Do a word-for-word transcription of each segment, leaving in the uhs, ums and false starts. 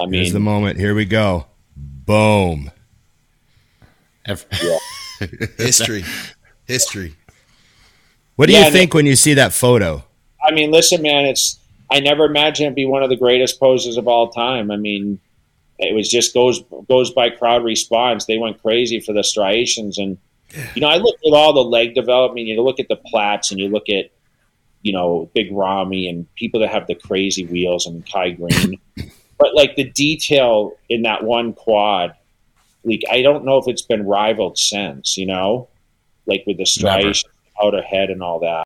I mean, here's the moment. Here we go. Boom. Yeah. History. History. What do Yeah, you think when you see that photo? I mean, listen, man, it's, I never imagined it'd be one of the greatest poses of all time. I mean, it was just goes, goes by crowd response. They went crazy for the striations. And, you know, I look at all the leg development, you look at the Platts and you look at, you know, Big Ramy and people that have the crazy wheels and Kai Green. But like the detail in that one quad, like, I don't know if it's been rivaled since, you know, like with the striations out ahead and all that.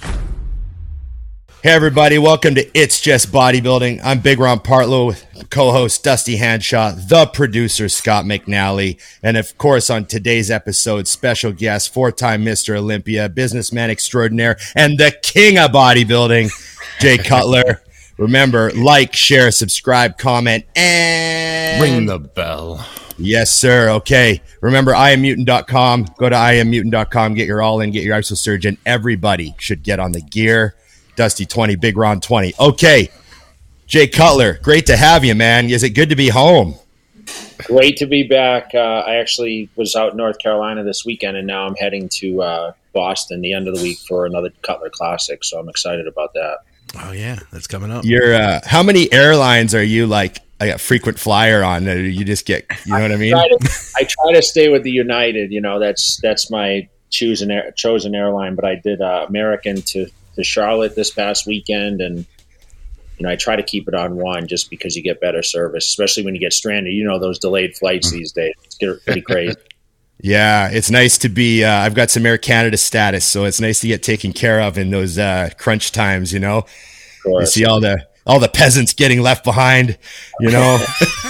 Hey, everybody. Welcome to It's Just Bodybuilding. I'm Big Ron Partlow with co-host Dusty Hanshaw, the producer Scott McNally, and of course on today's episode, special guest, four-time Mister Olympia, businessman extraordinaire, and the king of bodybuilding, Jay Cutler. Remember, like, share, subscribe, comment, and ring the bell. Yes, sir. Okay. Remember, I am mutant dot com. Go to I am mutant dot com. Get your all in. Get your exosurgeon. Everybody should get on the gear. Dusty twenty, Big Ron twenty. Okay. Jay Cutler, great to have you, man. Is it good to be home? Great to be back. Uh, I actually was out in North Carolina this weekend, and now I'm heading to uh, Boston the end of the week for another Cutler Classic, so I'm excited about that. Oh, yeah. That's coming up. You're, uh, how many airlines are you, like, a frequent flyer on? You just get, you know what I mean? I try to, I try to stay with the United. You know, that's that's my chosen air, chosen airline, but I did uh, American to, to Charlotte this past weekend, and you know, I try to keep it on one just because you get better service, especially when you get stranded. You know, those delayed flights these days, it's pretty crazy. Yeah, it's nice to be, uh, I've got some Air Canada status, so it's nice to get taken care of in those uh, crunch times, you know? You see all the all the peasants getting left behind, you know?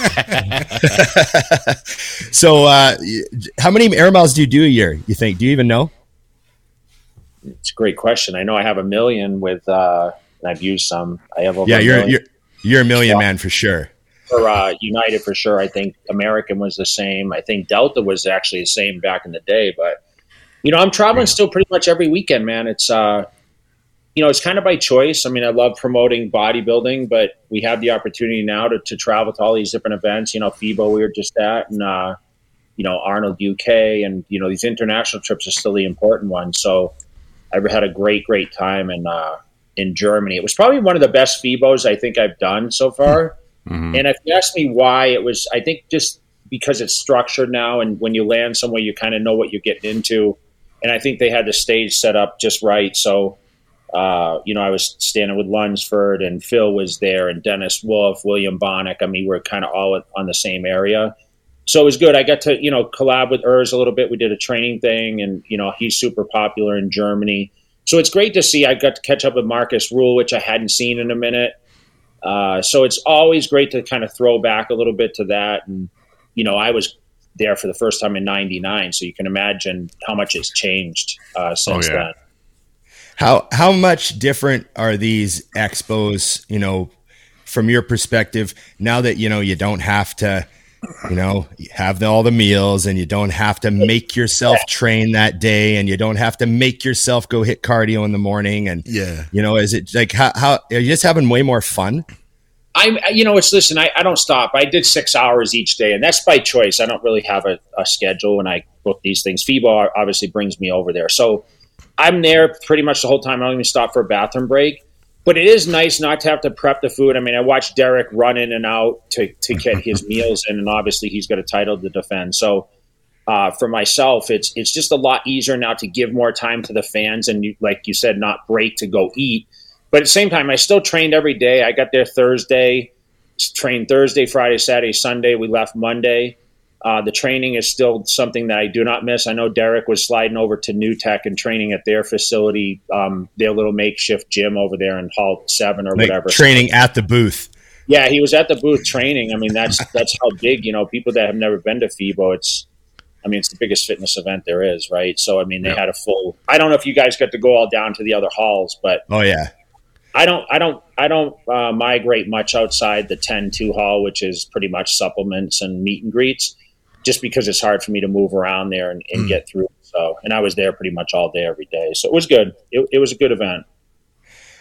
So uh, how many air miles do you do a year, you think? Do you even know? It's a great question. I know I have a million with, uh, and I've used some. I have over yeah, a you're, million. you're, you're a million Yeah. man for sure. For uh, United, for sure. I think American was the same. I think Delta was actually the same back in the day. But, you know, I'm traveling still pretty much every weekend, man. It's, uh, you know, it's kind of by choice. I mean, I love promoting bodybuilding, but we have the opportunity now to, to travel to all these different events. You know, FIBO we were just at, and, uh, you know, Arnold U K. And, you know, these international trips are still the important ones. So I've had a great, great time in, uh, in Germany. It was probably one of the best FIBOs I think I've done so far. Mm-hmm. And if you ask me why, it was, I think just because it's structured now, and when you land somewhere, you kind of know what you're getting into. And I think they had the stage set up just right. So, uh, you know, I was standing with Lunsford, and Phil was there, and Dennis Wolf, William Bonnick. I mean, we were kind of all on the same area. So it was good. I got to, you know, collab with Urs a little bit. We did a training thing, and, you know, he's super popular in Germany. So it's great to see. I got to catch up with Marcus Rule, which I hadn't seen in a minute. Uh, so it's always great to kind of throw back a little bit to that. And, you know, I was there for the first time in ninety-nine, so you can imagine how much it's changed uh, since oh, yeah. then. How how much different are these expos, you know, from your perspective, now that, you know, you don't have to, you know, have the, all the meals, and you don't have to make yourself train that day, and you don't have to make yourself go hit cardio in the morning. And, yeah, you know, is it like, how, how are you just having way more fun? I'm, you know, it's, listen, I, I don't stop. I did six hours each day, and that's by choice. I don't really have a, a schedule when I book these things. FIBO obviously brings me over there. So I'm there pretty much the whole time. I don't even stop for a bathroom break. But it is nice not to have to prep the food. I mean, I watched Derek run in and out to, to get his meals in, and obviously he's got a title to defend. So uh, for myself, it's it's just a lot easier now to give more time to the fans and, you, like you said, not break to go eat. But at the same time, I still trained every day. I got there Thursday, trained Thursday, Friday, Saturday, Sunday. We left Monday. Uh, the training is still something that I do not miss. I know Derek was sliding over to New Tech and training at their facility, um, their little makeshift gym over there in Hall seven or Like whatever. training at the booth. Yeah, he was at the booth training. I mean, that's that's how big, you know, people that have never been to FIBO, it's, I mean, it's the biggest fitness event there is, right? So, I mean, they yeah. had a full, I don't know if you guys got to go all down to the other halls, but oh yeah, I don't, I don't, I don't uh, migrate much outside the ten two hall, which is pretty much supplements and meet and greets, just because it's hard for me to move around there and, and mm. get through. So, and I was there pretty much all day, every day. So it was good. It, it was a good event.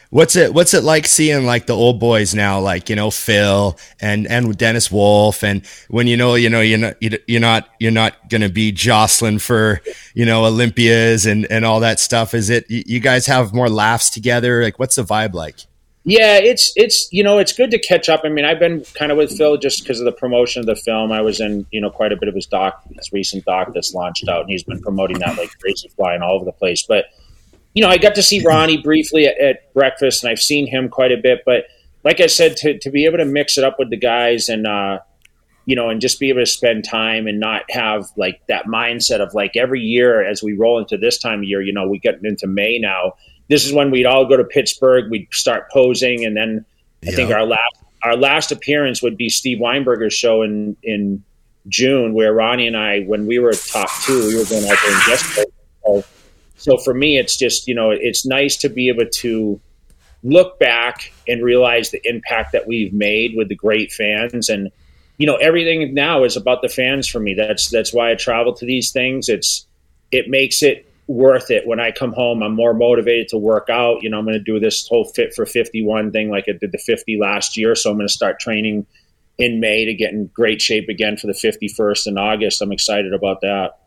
What's it What's it like seeing like the old boys now, like, you know, Phil and and Dennis Wolf, and when you know you know you're not you're not you're not going to be jostling for, you know, Olympias and and all that stuff. Is it you guys have more laughs together? Like, what's the vibe like? Yeah, it's it's you know it's good to catch up. I mean, I've been kind of with Phil just because of the promotion of the film. I was in you know quite a bit of his doc, his recent doc that's launched out, and he's been promoting that like crazy, flying all over the place. But you know, I got to see Ronnie briefly at, at breakfast, and I've seen him quite a bit. But like I said, to, to be able to mix it up with the guys and, uh, you know, and just be able to spend time and not have like that mindset of like every year as we roll into this time of year, you know, we get into May now. This is when we'd all go to Pittsburgh. We'd start posing. And then I yeah. think our last our last appearance would be Steve Weinberger's show in, in June, where Ronnie and I, when we were top two, we were going out there and just so, So for me, it's just, you know, it's nice to be able to look back and realize the impact that we've made with the great fans. And, you know, everything now is about the fans for me. That's that's why I travel to these things. It's it makes it worth it. When I come home, I'm more motivated to work out. You know, I'm going to do this whole Fit for fifty-one thing like I did the fifty last year. So I'm going to start training in May to get in great shape again for the fifty-first in August. I'm excited about that.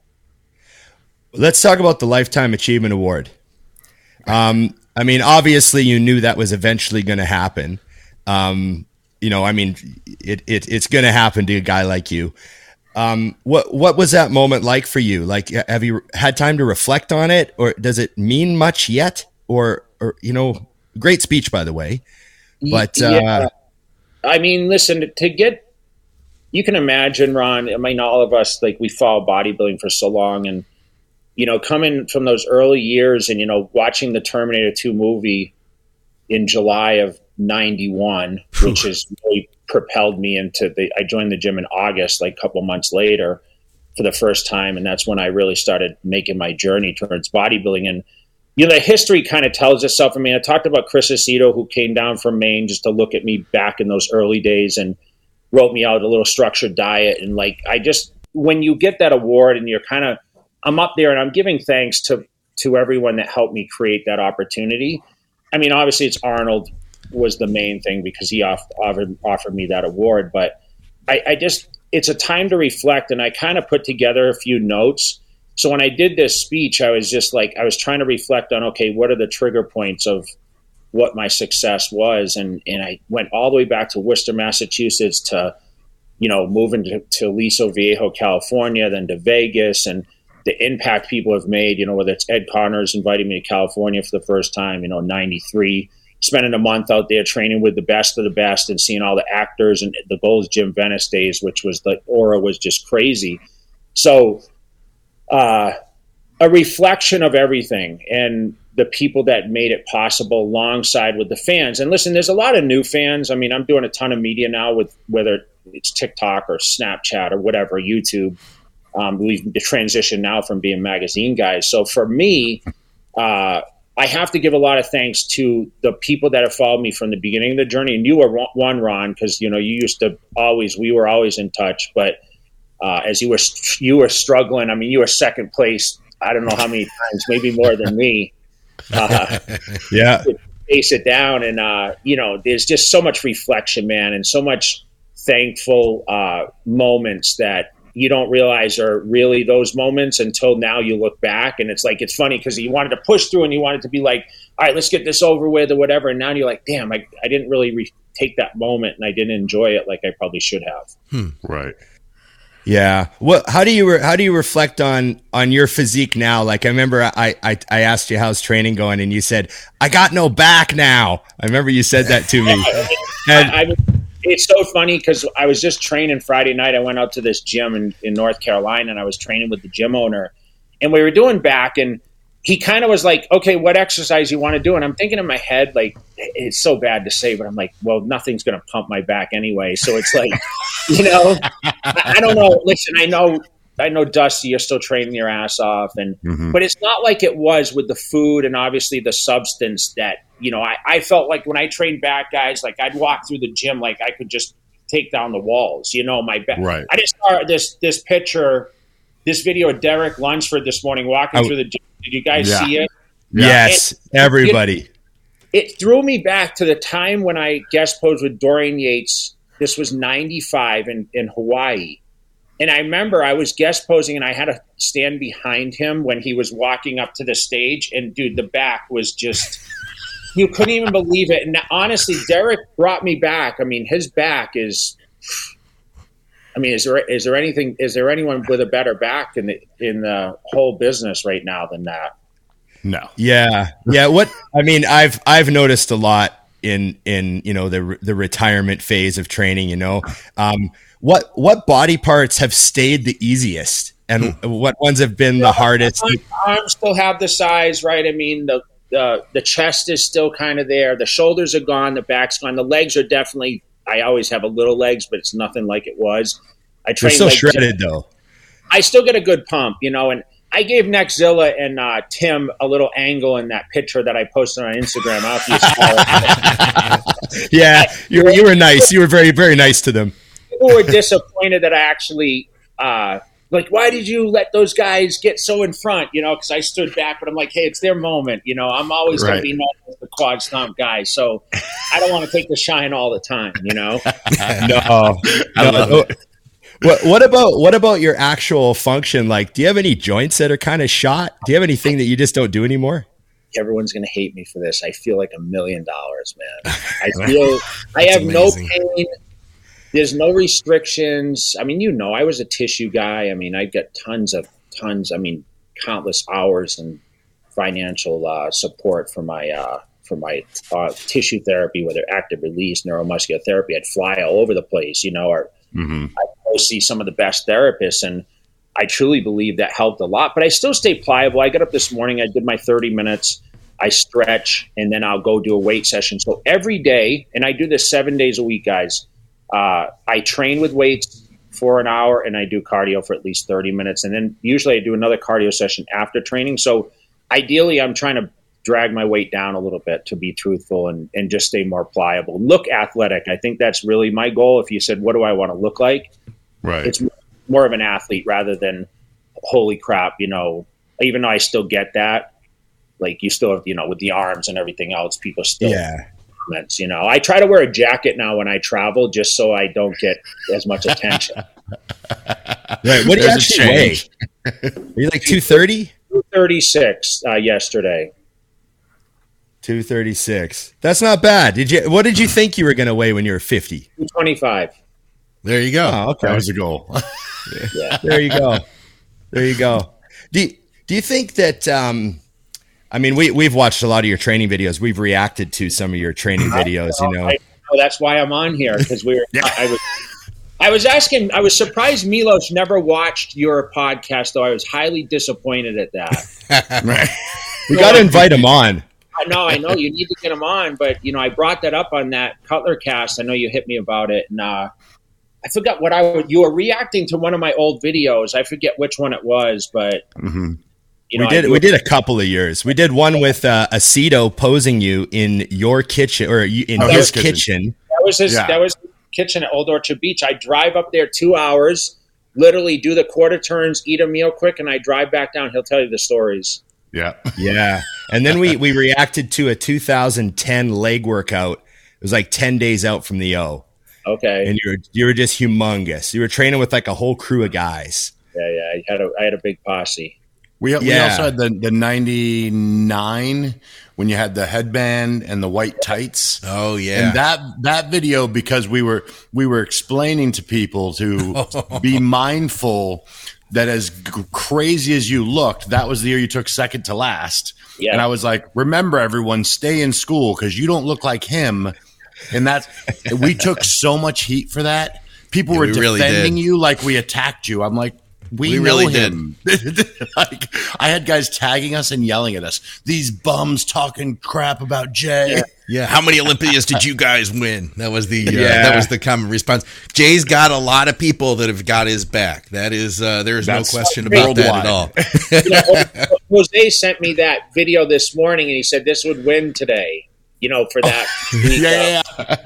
Let's talk about the Lifetime Achievement Award. Um, I mean, obviously, you knew that was eventually going to happen. Um, you know, I mean, it, it it's going to happen to a guy like you. Um, what what was that moment like for you? Like, have you had time to reflect on it, or does it mean much yet? Or, or you know, great speech, by the way. But uh, yeah. I mean, listen, to get you can imagine, Ron. I mean, all of us, like, we follow bodybuilding for so long, and you know, coming from those early years and, you know, watching the Terminator two movie in July of ninety-one, which has really propelled me into the, I joined the gym in August, like a couple months later for the first time. And that's when I really started making my journey towards bodybuilding. And, you know, the history kind of tells itself. I mean, I talked about Chris Aceto, who came down from Maine just to look at me back in those early days and wrote me out a little structured diet. And like, I just, when you get that award and you're kind of, I'm up there and I'm giving thanks to, to everyone that helped me create that opportunity. I mean, obviously it's Arnold was the main thing because he off, offered, offered me that award, but I, I just, it's a time to reflect. And I kind of put together a few notes. So when I did this speech, I was just like, I was trying to reflect on, okay, what are the trigger points of what my success was? And, and I went all the way back to Worcester, Massachusetts, to, you know, moving to, to Aliso Viejo, California, then to Vegas, and the impact people have made, you know, whether it's Ed Connors inviting me to California for the first time, you know, ninety-three, spending a month out there training with the best of the best and seeing all the actors, and the Gold's Gym Venice days, which was the aura was just crazy. So uh, a reflection of everything and the people that made it possible alongside with the fans. And listen, there's a lot of new fans. I mean, I'm doing a ton of media now with whether it's TikTok or Snapchat or whatever, YouTube. Um, we've transitioned now from being magazine guys. So for me, uh, I have to give a lot of thanks to the people that have followed me from the beginning of the journey. And you were one, Ron, because, you know, you used to always, we were always in touch. But uh, as you were, you were struggling, I mean, you were second place, I don't know how many times, maybe more than me. Uh, yeah. To pace it down. And, uh, you know, there's just so much reflection, man, and so much thankful uh, moments that you don't realize are really those moments until now you look back. And it's like, it's funny because you wanted to push through and you wanted to be like, all right, let's get this over with or whatever. And now you're like, damn, I, I didn't really re- take that moment and I didn't enjoy it like I probably should have. Hmm. Right. Yeah. Well, how do you, re- how do you reflect on, on your physique now? Like, I remember I, I, I asked you, how's training going? And you said, I got no back now. I remember you said that to me. And I, I, It's so funny because I was just training Friday night. I went out to this gym in, in North Carolina, and I was training with the gym owner. And we were doing back, and he kind of was like, okay, what exercise you want to do? And I'm thinking in my head, like, it's so bad to say, but I'm like, well, nothing's going to pump my back anyway. So it's like, you know, I, I don't know. Listen, I know I know, Dusty, you're still training your ass off. and mm-hmm. But it's not like it was with the food and obviously the substance that, you know, I, I felt like when I trained back guys, like I'd walk through the gym like I could just take down the walls, you know, my back. Right. I just saw this this picture, this video of Derek Lunsford this morning walking I, through the gym. Did you guys yeah. see it? Yes, and, everybody. it threw me back to the time when I guest posed with Dorian Yates. This was ninety-five in, in Hawaii. And I remember I was guest posing and I had to stand behind him when he was walking up to the stage. And dude, the back was just, you couldn't even believe it. And honestly, Derek brought me back. I mean, his back is, I mean, is there, is there anything, is there anyone with a better back in the, in the whole business right now than that? No. Yeah. Yeah. What, I mean, I've, I've noticed a lot in, in, you know, the, the retirement phase of training, you know, um, What what body parts have stayed the easiest, and hmm. what ones have been yeah, the hardest? My arms still have the size, right? I mean, the the the chest is still kind of there. The shoulders are gone. The back's gone. The legs are definitely. I always have a little legs, but it's nothing like it was. I train. They're still shredded though. I still get a good pump, you know, and I gave Nexzilla and uh, Tim a little angle in that picture that I posted on Instagram. Yeah, you were, you were nice. You were very very nice to them. People were disappointed that I actually, uh, like, why did you let those guys get so in front? You know, because I stood back, but I'm like, hey, it's their moment. You know, I'm always right. going to be known as the quad stomp guy, so I don't want to take the shine all the time. You know, no, no. What, what about what about your actual function? Like, do you have any joints that are kind of shot? Do you have anything that you just don't do anymore? Everyone's going to hate me for this. I feel like a million dollars, man. I feel I have amazing. no pain. There's no restrictions. I mean, you know, I was a tissue guy. I mean, I got tons of tons. I mean, countless hours and financial uh, support for my uh, for my uh, tissue therapy, whether active release, neuromuscular therapy. I'd fly all over the place. You know, or mm-hmm. I'd go see some of the best therapists, and I truly believe that helped a lot. But I still stay pliable. I got up this morning. I did my thirty minutes. I stretch, and then I'll go do a weight session. So every day, and I do this seven days a week, guys. Uh, I train with weights for an hour and I do cardio for at least thirty minutes. And then usually I do another cardio session after training. So ideally I'm trying to drag my weight down a little bit, to be truthful, and, and just stay more pliable. Look athletic. I think that's really my goal. If you said, what do I want to look like? Right. It's more of an athlete rather than, holy crap, you know, even though I still get that, like you still have, you know, with the arms and everything else, people still yeah. You know, I try to wear a jacket now when I travel, just so I don't get as much attention. Right. What do you actually weigh? Are you like two thirty? two thirty-six uh, yesterday. two thirty-six. That's not bad. Did you? What did you think you were going to weigh when you were fifty? two twenty-five. There you go. Oh, okay. That was the goal. Yeah. There you go. There you go. Do you, do you think that? Um, I mean, we, we've watched a lot of your training videos. We've reacted to some of your training videos, you know. I, oh, that's why I'm on here, because we were. yeah. I, I was. I was asking. I was surprised Milos never watched your podcast, though. I was highly disappointed at that. Right. We got to invite him on. I know. I know. You need to get him on, but you know, I brought that up on that Cutler cast. I know you hit me about it, and uh, I forgot what I. You were reacting to one of my old videos. I forget which one it was, but. Mm-hmm. You know, we did. We did a couple of years. We did one with uh, Aceto posing you in your kitchen or you, in oh, his kitchen. kitchen. That was his. Yeah. That was his kitchen at Old Orchard Beach. I drive up there two hours, literally do the quarter turns, eat a meal quick, and I drive back down. He'll tell you the stories. Yeah, yeah. And then we we reacted to a two thousand ten leg workout. It was like ten days out from the O. Okay. And you were you were just humongous. You were training with like a whole crew of guys. Yeah, yeah. I had a I had a big posse. We, we yeah. also had the, the ninety-nine when you had the headband and the white tights. Oh yeah. And that, that video, because we were, we were explaining to people to be mindful that as g- crazy as you looked, that was the year you took second to last. Yeah. And I was like, remember everyone, stay in school because you don't look like him. And that's, we took so much heat for that. People yeah, were defending really you like we attacked you. I'm like, We, we know really him. did. Like, I had guys tagging us and yelling at us. These bums talking crap about Jay. Yeah. yeah. How many Olympias did you guys win? That was the uh, yeah. that was the common response. Jay's got a lot of people that have got his back. That is uh, there is That's no question about that at all. You know, Jose sent me that video this morning, and he said this would win today. You know, for that. yeah.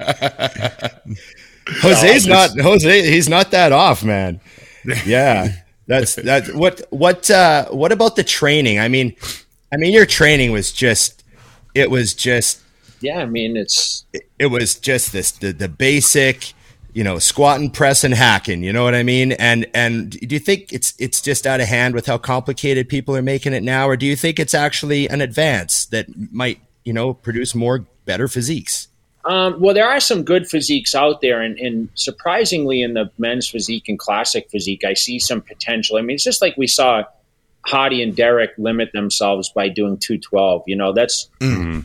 yeah. Jose's not Jose. He's not that off, man. Yeah. That's that. What what uh, what about the training? I mean, I mean, your training was just it was just yeah, I mean, it's it, it was just this the, the basic, you know, squatting, pressing, hacking. You know what I mean? And and do you think it's it's just out of hand with how complicated people are making it now, or do you think it's actually an advance that might, you know, produce more better physiques? Um, well, there are some good physiques out there, and, and surprisingly, in the men's physique and classic physique, I see some potential. I mean, it's just like we saw Hadi and Derek limit themselves by doing two twelve. You know, that's. Mm-hmm.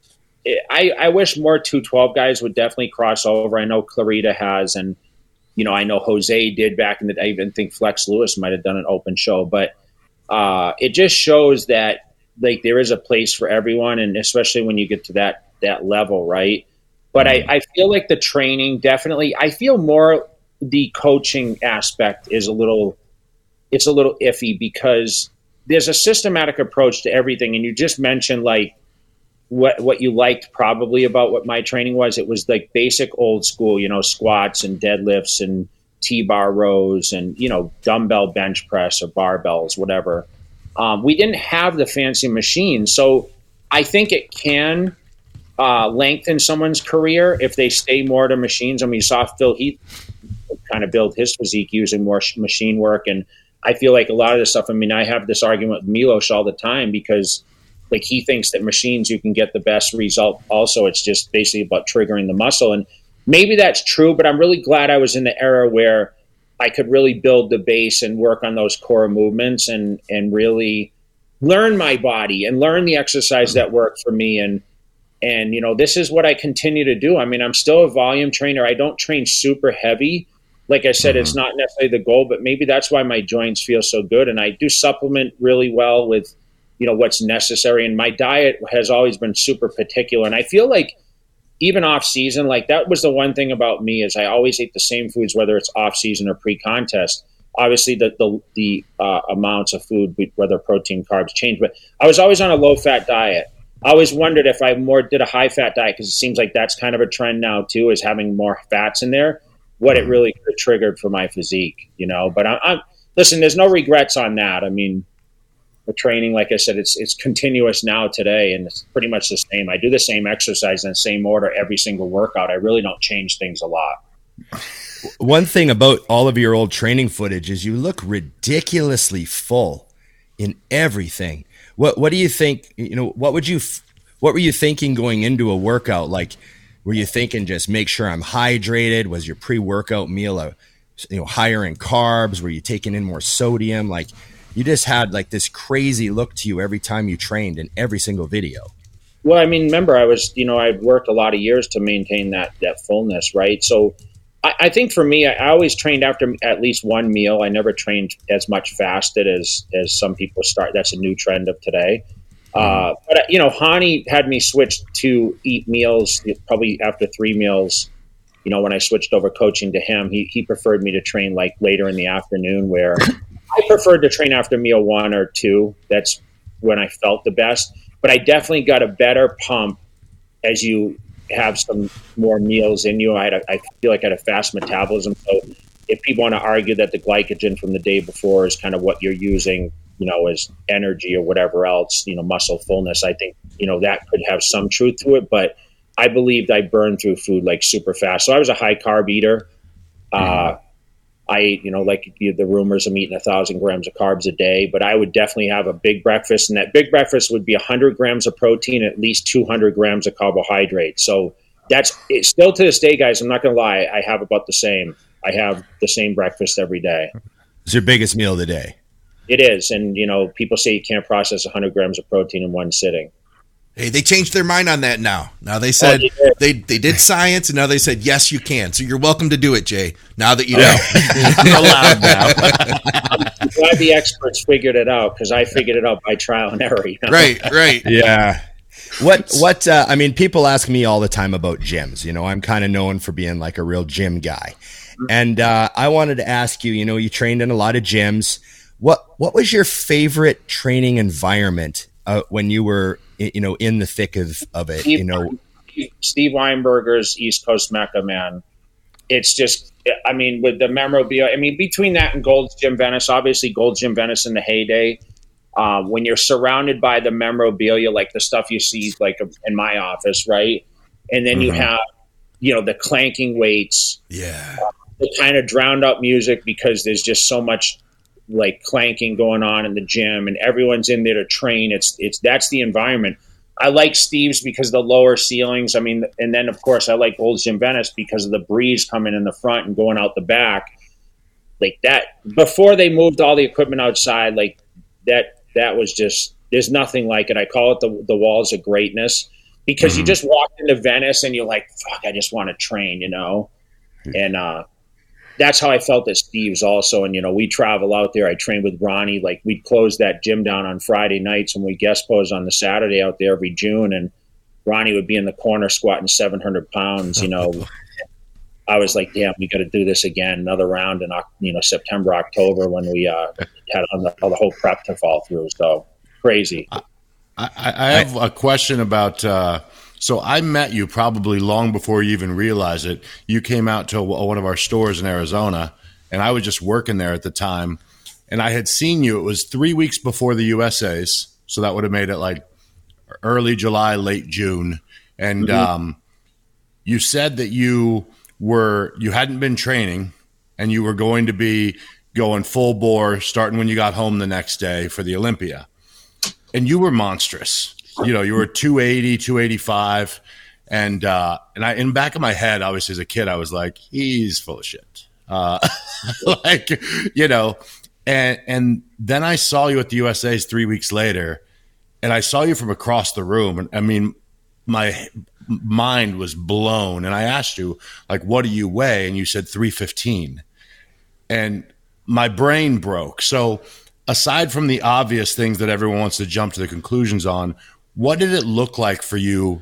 I, I wish more two twelve guys would definitely cross over. I know Clarita has, and, you know, I know Jose did back in the day. I even think Flex Lewis might have done an open show. But uh, it just shows that, like, there is a place for everyone, and especially when you get to that that level, right? But I, I feel like the training definitely – I feel more the coaching aspect is a little – it's a little iffy because there's a systematic approach to everything. And you just mentioned, like, what what you liked probably about what my training was. It was like basic old school, you know, squats and deadlifts and T-bar rows and, you know, dumbbell bench press or barbells, whatever. Um, we didn't have the fancy machines. So I think it can uh, lengthen someone's career if they stay more to machines. I mean, you saw Phil Heath kind of build his physique using more machine work. And I feel like a lot of this stuff, I mean, I have this argument with Milos all the time because like he thinks that machines, you can get the best result. Also, it's just basically about triggering the muscle. And maybe that's true, but I'm really glad I was in the era where I could really build the base and work on those core movements and, and really learn my body and learn the exercise that worked for me. And, and, you know, this is what I continue to do. I mean, I'm still a volume trainer. I don't train super heavy. Like I said, mm-hmm. It's not necessarily the goal, but maybe that's why my joints feel so good. And I do supplement really well with, you know, what's necessary. And my diet has always been super particular. And I feel like even off season, like that was the one thing about me is I always ate the same foods, whether it's off season or pre-contest. Obviously the, the, the uh, amounts of food, whether protein, carbs change, but I was always on a low fat diet. I always wondered if I more did a high fat diet, because it seems like that's kind of a trend now too, is having more fats in there, what it really could have triggered for my physique, you know, but I, I'm listen, there's no regrets on that. I mean, the training, like I said, it's it's continuous now today, and it's pretty much the same. I do the same exercise in the same order every single workout. I really don't change things a lot. One thing about all of your old training footage is you look ridiculously full in everything. What what do you think? You know, what would you what were you thinking going into a workout? Like, were you thinking just make sure I'm hydrated? Was your pre-workout meal a, you know, higher in carbs? Were you taking in more sodium? Like, you just had like this crazy look to you every time you trained in every single video. Well, I mean, remember, I was, you know, I've worked a lot of years to maintain that that fullness, right? So I, I think for me, I, I always trained after at least one meal. I never trained as much fasted as as some people start. That's a new trend of today. Mm. Uh, but, you know, Hani had me switch to eat meals probably after three meals. You know, when I switched over coaching to him, he, he preferred me to train like later in the afternoon, where I preferred to train after meal one or two. That's when I felt the best. But I definitely got a better pump as you have some more meals in you. I, had a, I feel like I had a fast metabolism. So if people want to argue that the glycogen from the day before is kind of what you're using, you know, as energy or whatever else, you know, muscle fullness, I think, you know, that could have some truth to it. But I believed I burned through food like super fast. So I was a high carb eater. Uh, I ate, you know, like the rumors, I'm eating a thousand grams of carbs a day, but I would definitely have a big breakfast, and that big breakfast would be a hundred grams of protein, at least two hundred grams of carbohydrate. So that's it's still to this day, guys. I'm not going to lie. I have about the same. I have the same breakfast every day. It's your biggest meal of the day. It is. And, you know, people say you can't process a hundred grams of protein in one sitting. Hey, they changed their mind on that now. Now they said oh, they, did. they they did science, and now they said, yes, you can. So you're welcome to do it, Jay, now that you know. You're allowed now. I'm glad the experts figured it out, because I figured it out by trial and error. You know? Right, right. Yeah. What, what, uh, I mean, people ask me all the time about gyms. You know, I'm kind of known for being like a real gym guy. And uh, I wanted to ask you, you know, you trained in a lot of gyms. What, what was your favorite training environment uh, when you were, you know, in the thick of, of it, Steve, you know? Steve Weinberger's East Coast Mecca, man. It's just, I mean, with the memorabilia, I mean, between that and Gold's Gym Venice, obviously Gold's Gym Venice in the heyday, um, when you're surrounded by the memorabilia, like the stuff you see like in my office, right? And then mm-hmm. you have, you know, the clanking weights. Yeah. Uh, the kind of drowned out music because there's just so much like clanking going on in the gym and everyone's in there to train. It's, it's, that's the environment. I like Steve's because of the lower ceilings. I mean, and then of course I like Gold's Gym Venice because of the breeze coming in the front and going out the back. Like that, before they moved all the equipment outside, like that, that was just, there's nothing like it. I call it the the walls of greatness because mm-hmm. you just walk into Venice and you're like, fuck, I just want to train, you know? And uh, that's how I felt at Steve's also. And, you know, we travel out there. I trained with Ronnie. Like we'd close that gym down on Friday nights and we guest pose on the Saturday out there every June. And Ronnie would be in the corner squatting seven hundred pounds, you know. I was like, damn, we got to do this again, another round in, you know, September, October when we uh, had all the, all the whole prep to fall through. So crazy. I, I, I have a question about, uh, so I met you probably long before you even realized it. You came out to one of our stores in Arizona and I was just working there at the time and I had seen you. It was three weeks before the U S A's. So that would have made it like early July, late June. And mm-hmm. um, you said that you were you hadn't been training and you were going to be going full bore starting when you got home the next day for the Olympia. And you were monstrous. You know, you were two eighty, two eighty-five. And uh, and I in the back of my head, obviously as a kid, I was like, he's full of shit. Uh, like, you know, and and then I saw you at the U S A's three weeks later, and I saw you from across the room. And I mean, my mind was blown. And I asked you, like, what do you weigh? And you said three fifteen. And my brain broke. So aside from the obvious things that everyone wants to jump to the conclusions on, what did it look like for you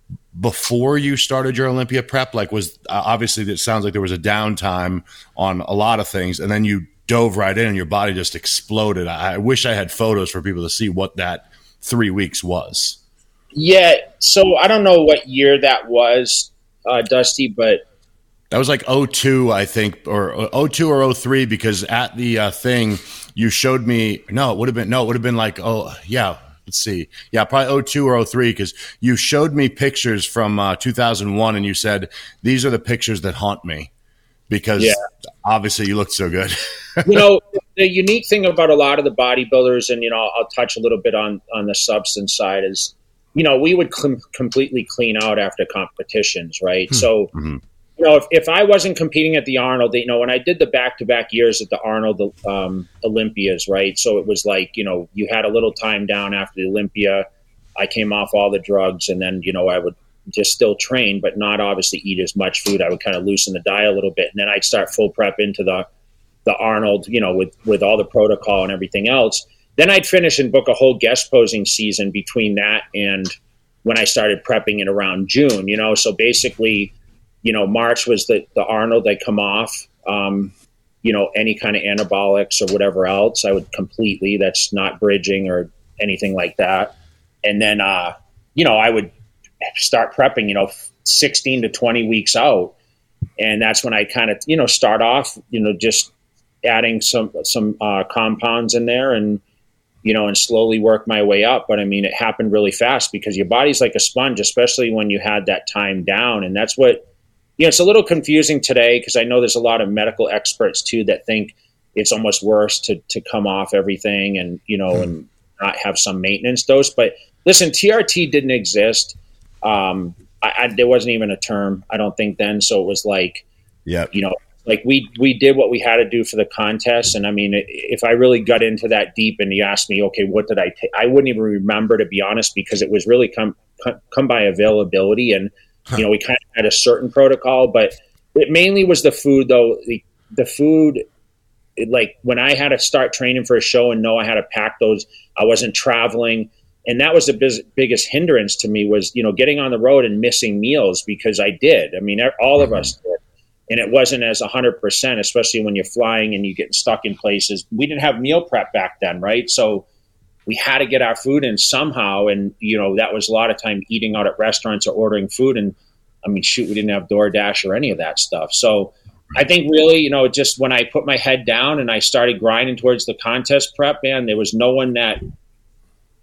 before you started your Olympia prep? Like, was uh, obviously it sounds like there was a downtime on a lot of things, and then you dove right in and your body just exploded. I, I wish I had photos for people to see what that three weeks was. Yeah, so I don't know what year that was, uh, Dusty, but that was like oh two, I think, or oh two or oh three, because at the uh, thing you showed me. No, it would have been no, it would have been like oh yeah. Let's see. Yeah, probably oh two or oh three, because you showed me pictures from uh, two thousand one and you said, these are the pictures that haunt me because yeah. obviously you looked so good. You know, the unique thing about a lot of the bodybuilders, and, you know, I'll touch a little bit on, on the substance side, is, you know, we would com- completely clean out after competitions, right? Hmm. So, mm-hmm. you know, if, if I wasn't competing at the Arnold, you know, when I did the back-to-back years at the Arnold um, Olympias, right? So it was like, you know, you had a little time down after the Olympia. I came off all the drugs, and then, you know, I would just still train, but not obviously eat as much food. I would kind of loosen the diet a little bit, and then I'd start full prep into the the Arnold, you know, with, with all the protocol and everything else. Then I'd finish and book a whole guest posing season between that and when I started prepping in around June, you know. So basically, you know, March was the, the Arnold. I'd come off, um, you know, any kind of anabolics or whatever else. I would completely, that's not bridging or anything like that. And then, uh, you know, I would start prepping, you know, sixteen to twenty weeks out. And that's when I kind of, you know, start off, you know, just adding some, some uh, compounds in there and, you know, and slowly work my way up. But I mean, it happened really fast because your body's like a sponge, especially when you had that time down. And that's what, you know, it's a little confusing today because I know there's a lot of medical experts too that think it's almost worse to, to come off everything and, you know, mm. and not have some maintenance dose. But listen, T R T didn't exist. Um, I, I, there wasn't even a term, I don't think then. So it was like, yeah, you know, like we, we did what we had to do for the contest. And I mean, if I really got into that deep and you asked me, okay, what did I take? I wouldn't even remember, to be honest, because it was really come, come, come by availability. And, huh. you know, we kind of had a certain protocol, but it mainly was the food though. The, the food, it, like when I had to start training for a show and know I had to pack those, I wasn't traveling. And that was the biz- biggest hindrance to me was, you know, getting on the road and missing meals because I did. I mean, all mm-hmm. of us did. And it wasn't as one hundred percent, especially when you're flying and you get stuck in places. We didn't have meal prep back then, right? So we had to get our food in somehow. And, you know, that was a lot of time eating out at restaurants or ordering food. And, I mean, shoot, we didn't have DoorDash or any of that stuff. So I think really, you know, just when I put my head down and I started grinding towards the contest prep, man, there was no one that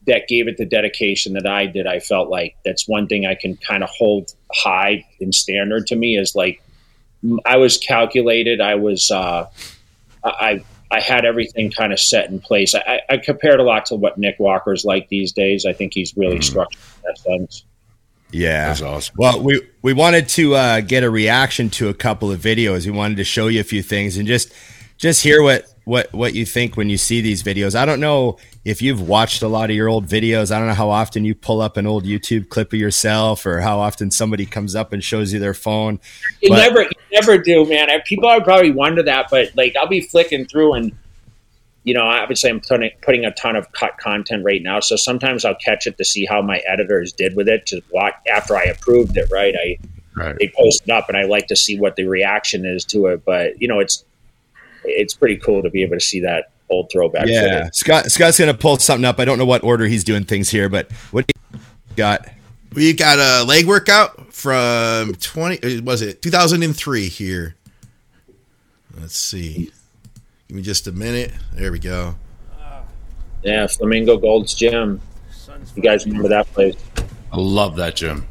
that gave it the dedication that I did, I felt like that's one thing I can kind of hold high in standard to me is like, I was calculated. I was, uh, I, I had everything kind of set in place. I, I compared a lot to what Nick Walker's like these days. I think he's really mm. structured in that sense. Yeah. That's awesome. Well, we, we wanted to uh, get a reaction to a couple of videos. We wanted to show you a few things and just, just hear what, what, what you think when you see these videos. I don't know if you've watched a lot of your old videos. I don't know how often you pull up an old YouTube clip of yourself or how often somebody comes up and shows you their phone. You but, never, you never do, man. People would probably wonder that, but like I'll be flicking through and, you know, obviously I'm putting, putting a ton of cut content right now. So sometimes I'll catch it to see how my editors did with it to watch after I approved it. Right. I, right. They post it up and I like to see what the reaction is to it. But you know, it's, it's pretty cool to be able to see that old throwback. Yeah. Footage. Scott, Scott's going to pull something up. I don't know what order he's doing things here, but what do you got? We got a leg workout from twenty, was it two thousand three here? Let's see. Give me just a minute. There we go. Yeah, Flamingo Gold's Gym. You guys remember that place? I love that gym.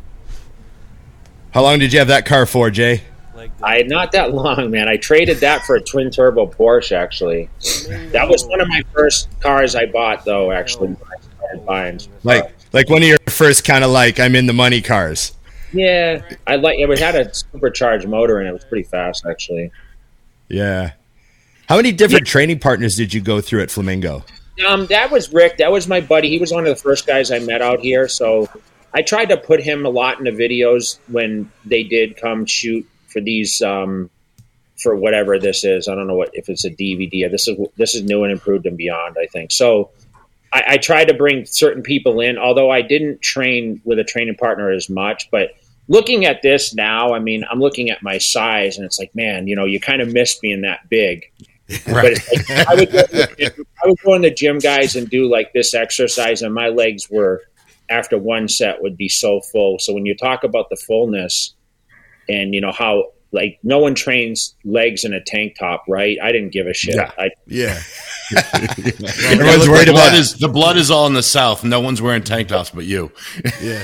How long did you have that car for, Jay? I not that long, man. I traded that for a twin turbo Porsche. Actually, that was one of my first cars I bought, though. Actually, when I started buying. Like, like one of your first kind of like I'm in the money cars. Yeah, I like. It had a supercharged motor, and it was pretty fast, actually. Yeah. How many different yeah. training partners did you go through at Flamingo? Um, that was Rick. That was my buddy. He was one of the first guys I met out here. So I tried to put him a lot in the videos when they did come shoot for these, um, for whatever this is. I don't know what if it's a D V D. This is this is new and improved and beyond, I think. So I, I tried to bring certain people in, although I didn't train with a training partner as much. But looking at this now, I mean, I'm looking at my size, and it's like, man, you know, you kind of miss being that big. Right. But it's like, I would go, I would go in the gym, guys, and do like this exercise, and my legs were after one set would be so full. So when you talk about the fullness, and you know how like no one trains legs in a tank top, right? I didn't give a shit. Yeah, I, yeah. Well, everyone's worried the blood about is the blood is all in the South. No one's wearing tank tops but you. Yeah,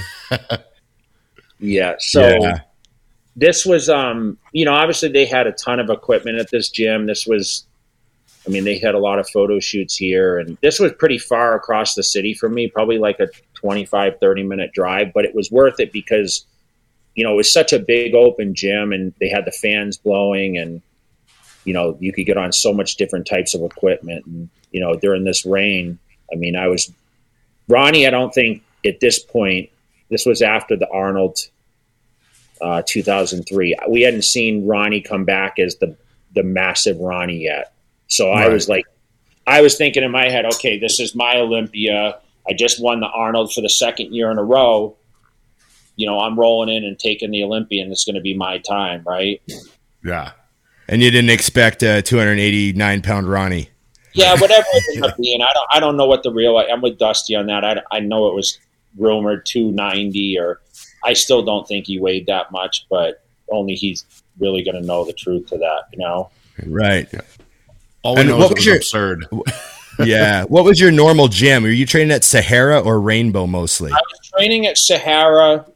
yeah. So. Yeah. This was, um, you know, obviously they had a ton of equipment at this gym. This was, I mean, they had a lot of photo shoots here, and this was pretty far across the city from me, probably like a twenty-five, thirty minute drive, but it was worth it because, you know, it was such a big open gym, and they had the fans blowing, and, you know, you could get on so much different types of equipment. And, you know, during this rain, I mean, I was, Ronnie, I don't think at this point, this was after the Arnold Uh, two thousand three. We hadn't seen Ronnie come back as the the massive Ronnie yet. So right. I was like, I was thinking in my head, okay, this is my Olympia. I just won the Arnold for the second year in a row. You know, I'm rolling in and taking the Olympia, and it's going to be my time, right? Yeah. And you didn't expect a two hundred eighty-nine pound Ronnie. Yeah, whatever it ended up being. I don't, I don't know what the real. I'm with Dusty on that. I, I know it was rumored two ninety, or I still don't think he weighed that much, but only he's really going to know the truth to that, you know? Right. All we know is it was your, absurd. Yeah. What was your normal gym? Were you training at Sahara or Rainbow mostly? I was training at Sahara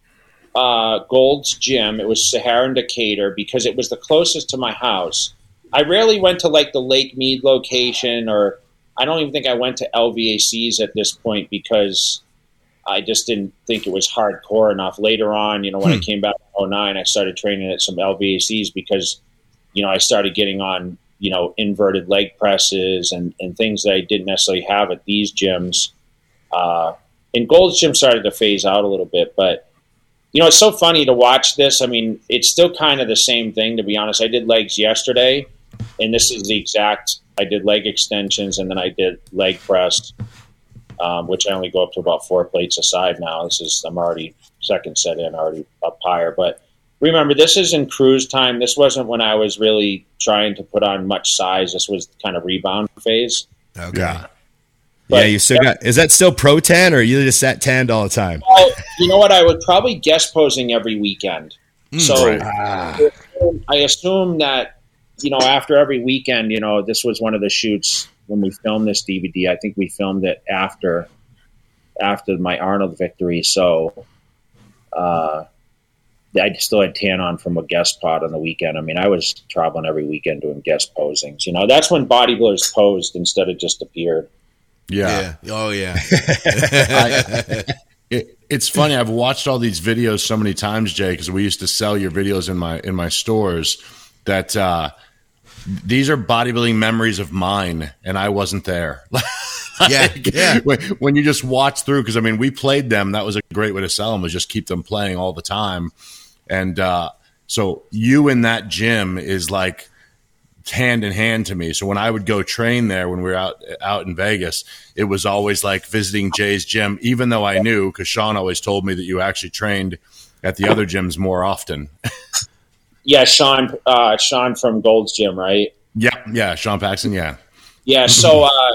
uh, Gold's Gym. It was Sahara in Decatur because it was the closest to my house. I rarely went to like the Lake Mead location, or I don't even think I went to L V A Cs at this point because I just didn't think it was hardcore enough. Later on, you know, when hmm. I came back in oh nine, I started training at some L V A Cs because, you know, I started getting on, you know, inverted leg presses and, and things that I didn't necessarily have at these gyms. Uh, and Gold's Gym started to phase out a little bit, but, you know, it's so funny to watch this. I mean, it's still kind of the same thing, to be honest. I did legs yesterday, and this is the exact, I did leg extensions, and then I did leg press. Um, which I only go up to about four plates a side now. This is, I'm already second set in, already up higher. But remember, this is in cruise time. This wasn't when I was really trying to put on much size. This was kind of rebound phase. Okay. Yeah, yeah you still got, is that still pro tan, or you just sat tanned all the time? Well, you know what? I would probably guest posing every weekend. Mm, so right. ah. I assume that, you know, after every weekend, you know, this was one of the shoots when we filmed this D V D. I think we filmed it after. after my Arnold victory. So uh, I still had tan on from a guest pod on the weekend. I mean, I was traveling every weekend doing guest posings. You know, that's when bodybuilders posed instead of just appeared. Yeah. yeah. Oh, yeah. I, it, it's funny. I've watched all these videos so many times, Jay, because we used to sell your videos in my in my stores. That uh, these are bodybuilding memories of mine, and I wasn't there. yeah, yeah. When, when you just watch through, because I mean, we played them. That was a great way to sell them. Was just keep them playing all the time, and uh, so you in that gym is like hand in hand to me. So when I would go train there, when we were out out in Vegas, it was always like visiting Jay's gym, even though I knew, because Sean always told me that you actually trained at the other gyms more often. Yeah, Sean, uh, Sean from Gold's Gym, right? Yeah, yeah, Sean Paxton, yeah. Yeah, so uh,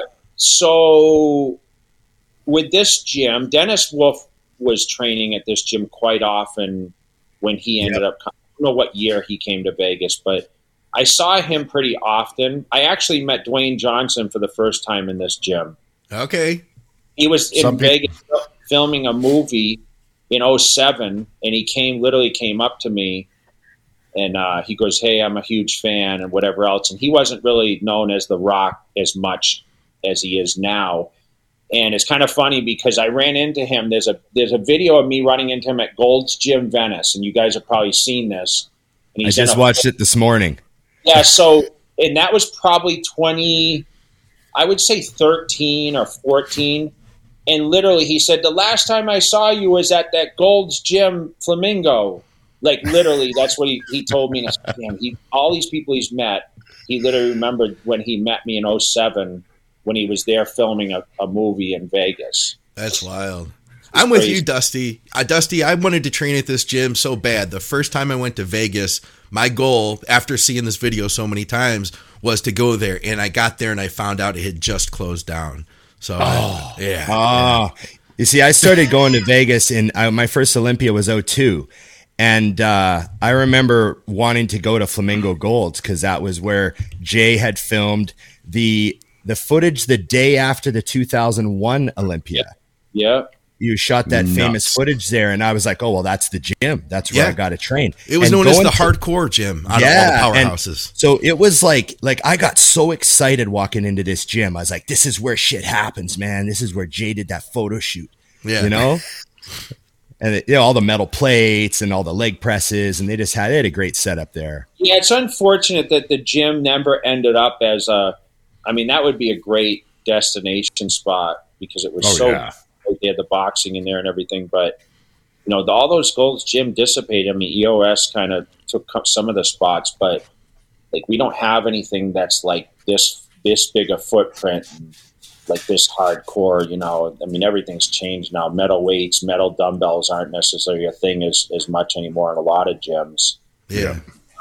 so with this gym, Dennis Wolf was training at this gym quite often when he ended yep. up, I don't know what year he came to Vegas, but I saw him pretty often. I actually met Dwayne Johnson for the first time in this gym. Okay. He was in Some Vegas people- filming a movie in oh seven, and he came literally came up to me, and uh, he goes, "Hey, I'm a huge fan," and whatever else. And he wasn't really known as The Rock as much as he is now. And it's kind of funny because I ran into him. There's a there's a video of me running into him at Gold's Gym Venice, and you guys have probably seen this. And I just watched it this morning. Yeah, so, and that was probably twenty, I would say thirteen or fourteen. And literally he said, "The last time I saw you was at that Gold's Gym Flamingo." Like, literally, that's what he, he told me. And I said, "Damn, he, all these people he's met, he literally remembered when he met me in oh seven when he was there filming a, a movie in Vegas." That's wild. I'm with you, Dusty. Uh, Dusty, I wanted to train at this gym so bad. The first time I went to Vegas, my goal, after seeing this video so many times, was to go there. And I got there and I found out it had just closed down. So, oh, I, yeah. Oh. Yeah. You see, I started going to Vegas, and uh, my first Olympia was oh two. And uh, I remember wanting to go to Flamingo Golds because that was where Jay had filmed the the footage the day after the two thousand one Olympia. Yeah. You shot that Nuts. famous footage there, and I was like, "Oh well, that's the gym. That's where yeah. I got to train." It was and known as the to, hardcore gym out yeah, of all the powerhouses. So it was like, like I got so excited walking into this gym. I was like, "This is where shit happens, man. This is where Jay did that photo shoot." Yeah, you know, and it, you know, all the metal plates and all the leg presses, and they just had they had a great setup there. Yeah, it's unfortunate that the gym never ended up as a. I mean, that would be a great destination spot because it was oh, so. Yeah. They had the boxing in there and everything, but you know, the, all those Gold's Gym dissipated. I mean, E O S kind of took some of the spots, but like we don't have anything that's like this this big a footprint, and, like this hardcore. You know, I mean, everything's changed now. Metal weights, metal dumbbells aren't necessarily a thing as as much anymore in a lot of gyms. Yeah.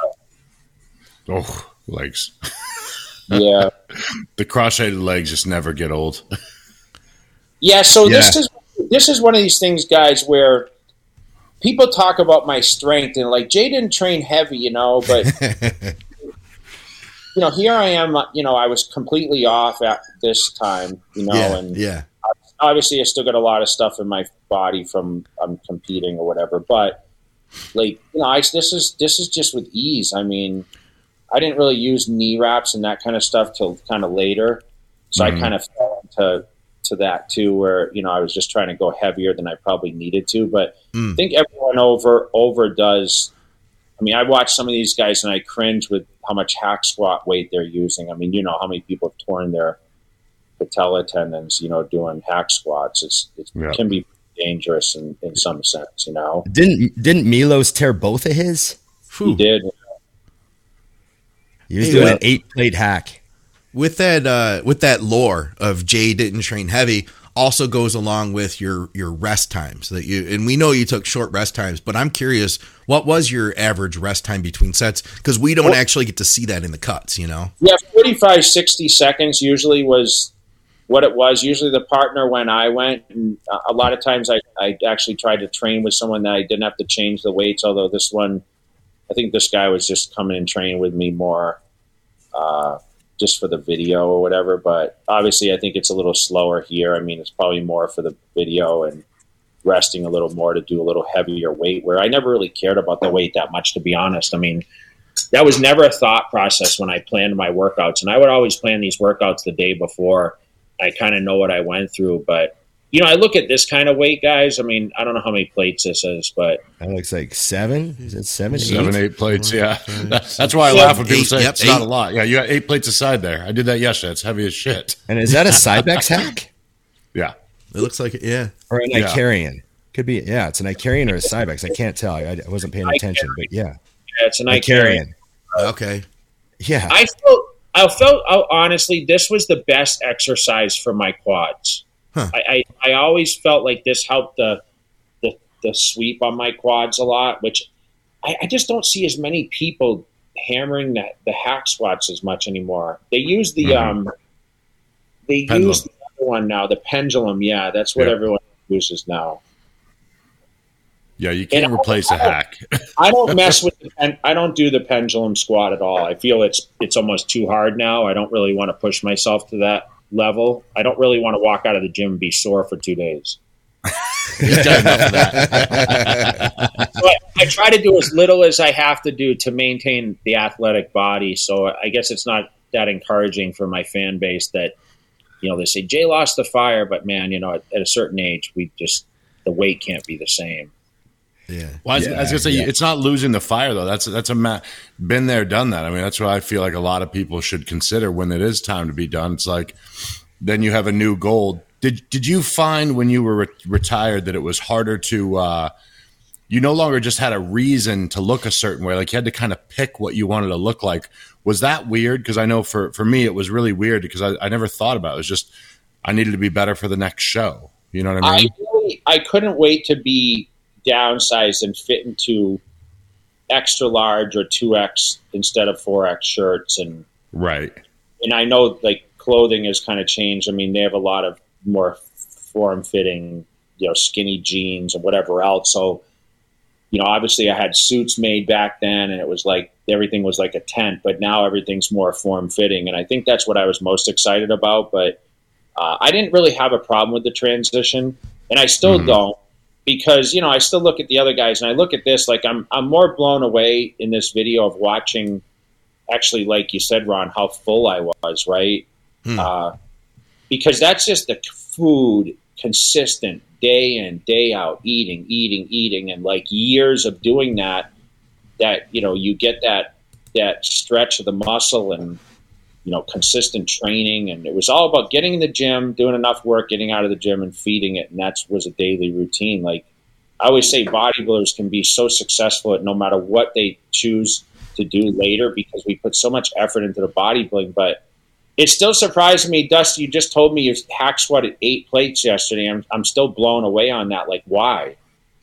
Oh, legs. Yeah. The cross-shaded legs just never get old. Yeah, so Yeah. this is this is one of these things, guys, where people talk about my strength and like Jay didn't train heavy, you know, but you know, here I am, you know, I was completely off at this time, you know, yeah, and yeah. obviously I still got a lot of stuff in my body from um, competing or whatever, but like, you know, I, this is this is just with ease. I mean, I didn't really use knee wraps and that kind of stuff till kind of later, so mm-hmm. I kind of fell into to that too, where you know I was just trying to go heavier than I probably needed to. But mm. I think everyone over overdoes. I mean, I watch some of these guys and I cringe with how much hack squat weight they're using. I mean, you know how many people have torn their patella tendons, you know, doing hack squats. It's, it's yeah. It can be dangerous in, in some sense, you know. Didn't didn't Milos tear both of his? He did. He was hey, doing what? an eight plate hack. With that, uh, with that lore of Jay didn't train heavy, also goes along with your your rest times that you. And we know you took short rest times, but I'm curious, what was your average rest time between sets? Because we don't well, actually get to see that in the cuts, you know. Yeah, forty-five, sixty seconds usually was what it was. Usually the partner when I went, and a lot of times I I actually tried to train with someone that I didn't have to change the weights. Although this one, I think this guy was just coming and training with me more. Uh, just for the video or whatever. But obviously I think it's a little slower here. I mean, it's probably more for the video and resting a little more to do a little heavier weight, where I never really cared about the weight that much, to be honest. I mean, that was never a thought process when I planned my workouts, and I would always plan these workouts the day before. I kind of know what I went through, but you know, I look at this kind of weight, guys. I mean, I don't know how many plates this is, but that looks like seven. Is it seven? Seven, eight, eight plates. Yeah, that's why I laugh when people say it's not a lot. Yeah, you got eight plates aside there. I did that yesterday. It's heavy as shit. And is that a Cybex hack? Yeah, it looks like it. Yeah, or an Icarian. Yeah. Could be. Yeah, it's an Icarian or a Cybex. I can't tell. I, I wasn't paying attention, but yeah, yeah, it's an Icarian. Icarian. Okay. Yeah, I felt. I felt oh, honestly, this was the best exercise for my quads. Huh. I, I, I always felt like this helped the, the the sweep on my quads a lot, which I, I just don't see as many people hammering that the hack squats as much anymore. They use the mm-hmm. um they pendulum. use the other one now, the pendulum. Yeah, that's what yeah. everyone uses now. Yeah, you can't and replace I, a hack. I don't mess with the pen, I don't do the pendulum squat at all. I feel it's it's almost too hard now. I don't really want to push myself to that level. I don't really want to walk out of the gym and be sore for two days. He's done enough of that. So I, I try to do as little as I have to do to maintain the athletic body. So I guess it's not that encouraging for my fan base that, you know, they say Jay lost the fire, but man, you know, at, at a certain age, we just, the weight can't be the same. Yeah. Well, I was, yeah, I was gonna say yeah. it's not losing the fire though. That's that's a ma- been there, done that. I mean, that's what I feel like a lot of people should consider when it is time to be done. It's like then you have a new goal. Did did you find when you were re- retired that it was harder to? Uh, you no longer just had a reason to look a certain way. Like you had to kind of pick what you wanted to look like. Was that weird? Because I know for for me it was really weird because I, I never thought about it. It was just I needed to be better for the next show. You know what I mean? I really, I couldn't wait to be downsized and fit into extra large or two X instead of four X shirts. And right. And I know like clothing has kind of changed. I mean, they have a lot of more form fitting, you know, skinny jeans and whatever else. So, you know, obviously I had suits made back then and it was like, everything was like a tent, but now everything's more form fitting. And I think that's what I was most excited about. But uh, I didn't really have a problem with the transition, and I still mm-hmm. don't. Because, you know, I still look at the other guys and I look at this, like I'm I'm more blown away in this video of watching, actually, like you said, Ron, how full I was, right? Hmm. Uh, because that's just the food, consistent, day in, day out, eating, eating, eating, and like years of doing that, that, you know, you get that that stretch of the muscle and, you know, consistent training. And it was all about getting in the gym, doing enough work, getting out of the gym and feeding it. And that was a daily routine. Like I always say, bodybuilders can be so successful at no matter what they choose to do later because we put so much effort into the bodybuilding. But it still surprised me, Dusty, you just told me you hack squatted eight plates yesterday. I'm, I'm still blown away on that. Like, why?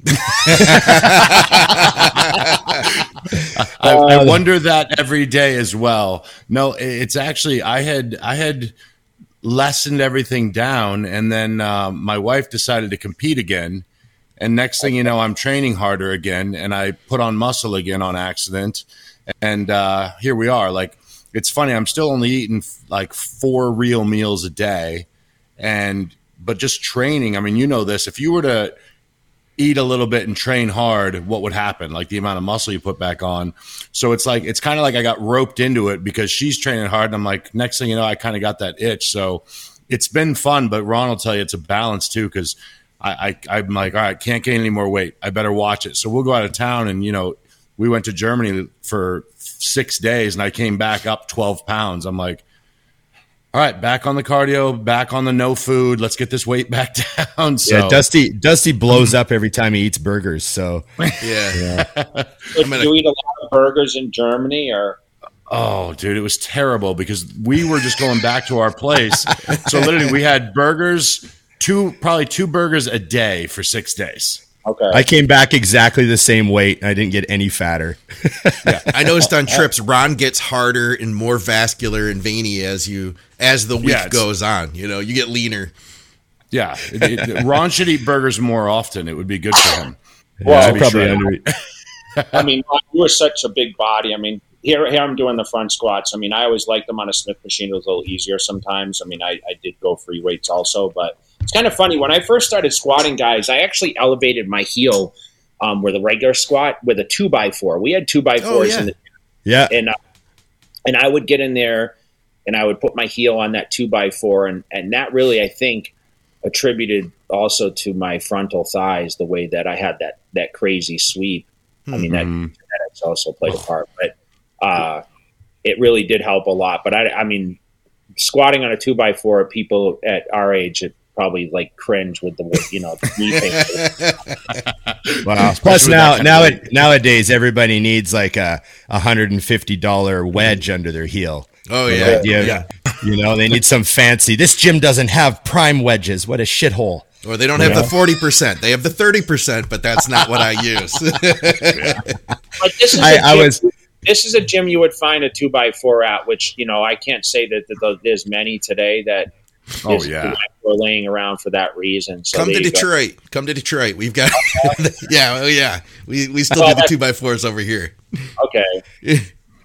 I, I wonder that every day as well. No, it's actually I had I had lessened everything down, and then uh, my wife decided to compete again. And next thing you know, I'm training harder again, and I put on muscle again on accident. And uh, here we are. Like it's funny, I'm still only eating like four real meals a day, and but just training. I mean, you know this. If you were to eat a little bit and train hard, what would happen? Like the amount of muscle you put back on. So it's like, it's kind of like I got roped into it because she's training hard. And I'm like, next thing you know, I kind of got that itch. So it's been fun, but Ron will tell you it's a balance too. Cause I, I, I'm like, all right, can't gain any more weight. I better watch it. So we'll go out of town and, you know, we went to Germany for six days and I came back up twelve pounds. I'm like, all right, back on the cardio, back on the no food. Let's get this weight back down. So. Yeah, Dusty Dusty blows up every time he eats burgers. So yeah, yeah. So do you eat a lot of burgers in Germany, or? Oh, dude, it was terrible because we were just going back to our place. So literally, we had burgers, two probably two burgers a day for six days. Okay. I came back exactly the same weight. And I didn't get any fatter. Yeah. I noticed on trips, Ron gets harder and more vascular and veiny as you as the week yeah, goes on. You know, you get leaner. Yeah, it, it, Ron should eat burgers more often. It would be good for him. Well, yeah, probably. Under- I mean, you were such a big body. I mean, here, here I'm doing the front squats. I mean, I always liked them on a Smith machine. It was a little easier sometimes. I mean, I, I did go free weights also, but it's kind of funny. When I first started squatting, guys, I actually elevated my heel um, with a regular squat with a two by four. We had two by fours oh, yeah. in the yeah, and uh, and I would get in there and I would put my heel on that two by four, and and that really, I think, attributed also to my frontal thighs, the way that I had that that crazy sweep. I mean, that Mm-hmm. genetics also played a part, but uh, it really did help a lot. But I, I mean, squatting on a two by four, people at our age, it probably like cringe with the, you know, the knee pain. Wow. Plus now, now it, nowadays, everybody needs like a one hundred fifty dollars wedge under their heel. Oh yeah, yeah, yeah. You know, they need some fancy. This gym doesn't have prime wedges. What a shithole. Or they don't have the forty percent. They have the thirty percent, but that's not what I use. But this is I, a gym, I was. This is a gym you would find a two by four at, which, you know, I can't say that, that there's many today that Oh, is yeah. we're laying around for that reason. So Come to there you go. Detroit. Come to Detroit. We've got, yeah, oh yeah. We we still Oh, do the that's- two by fours over here. Okay.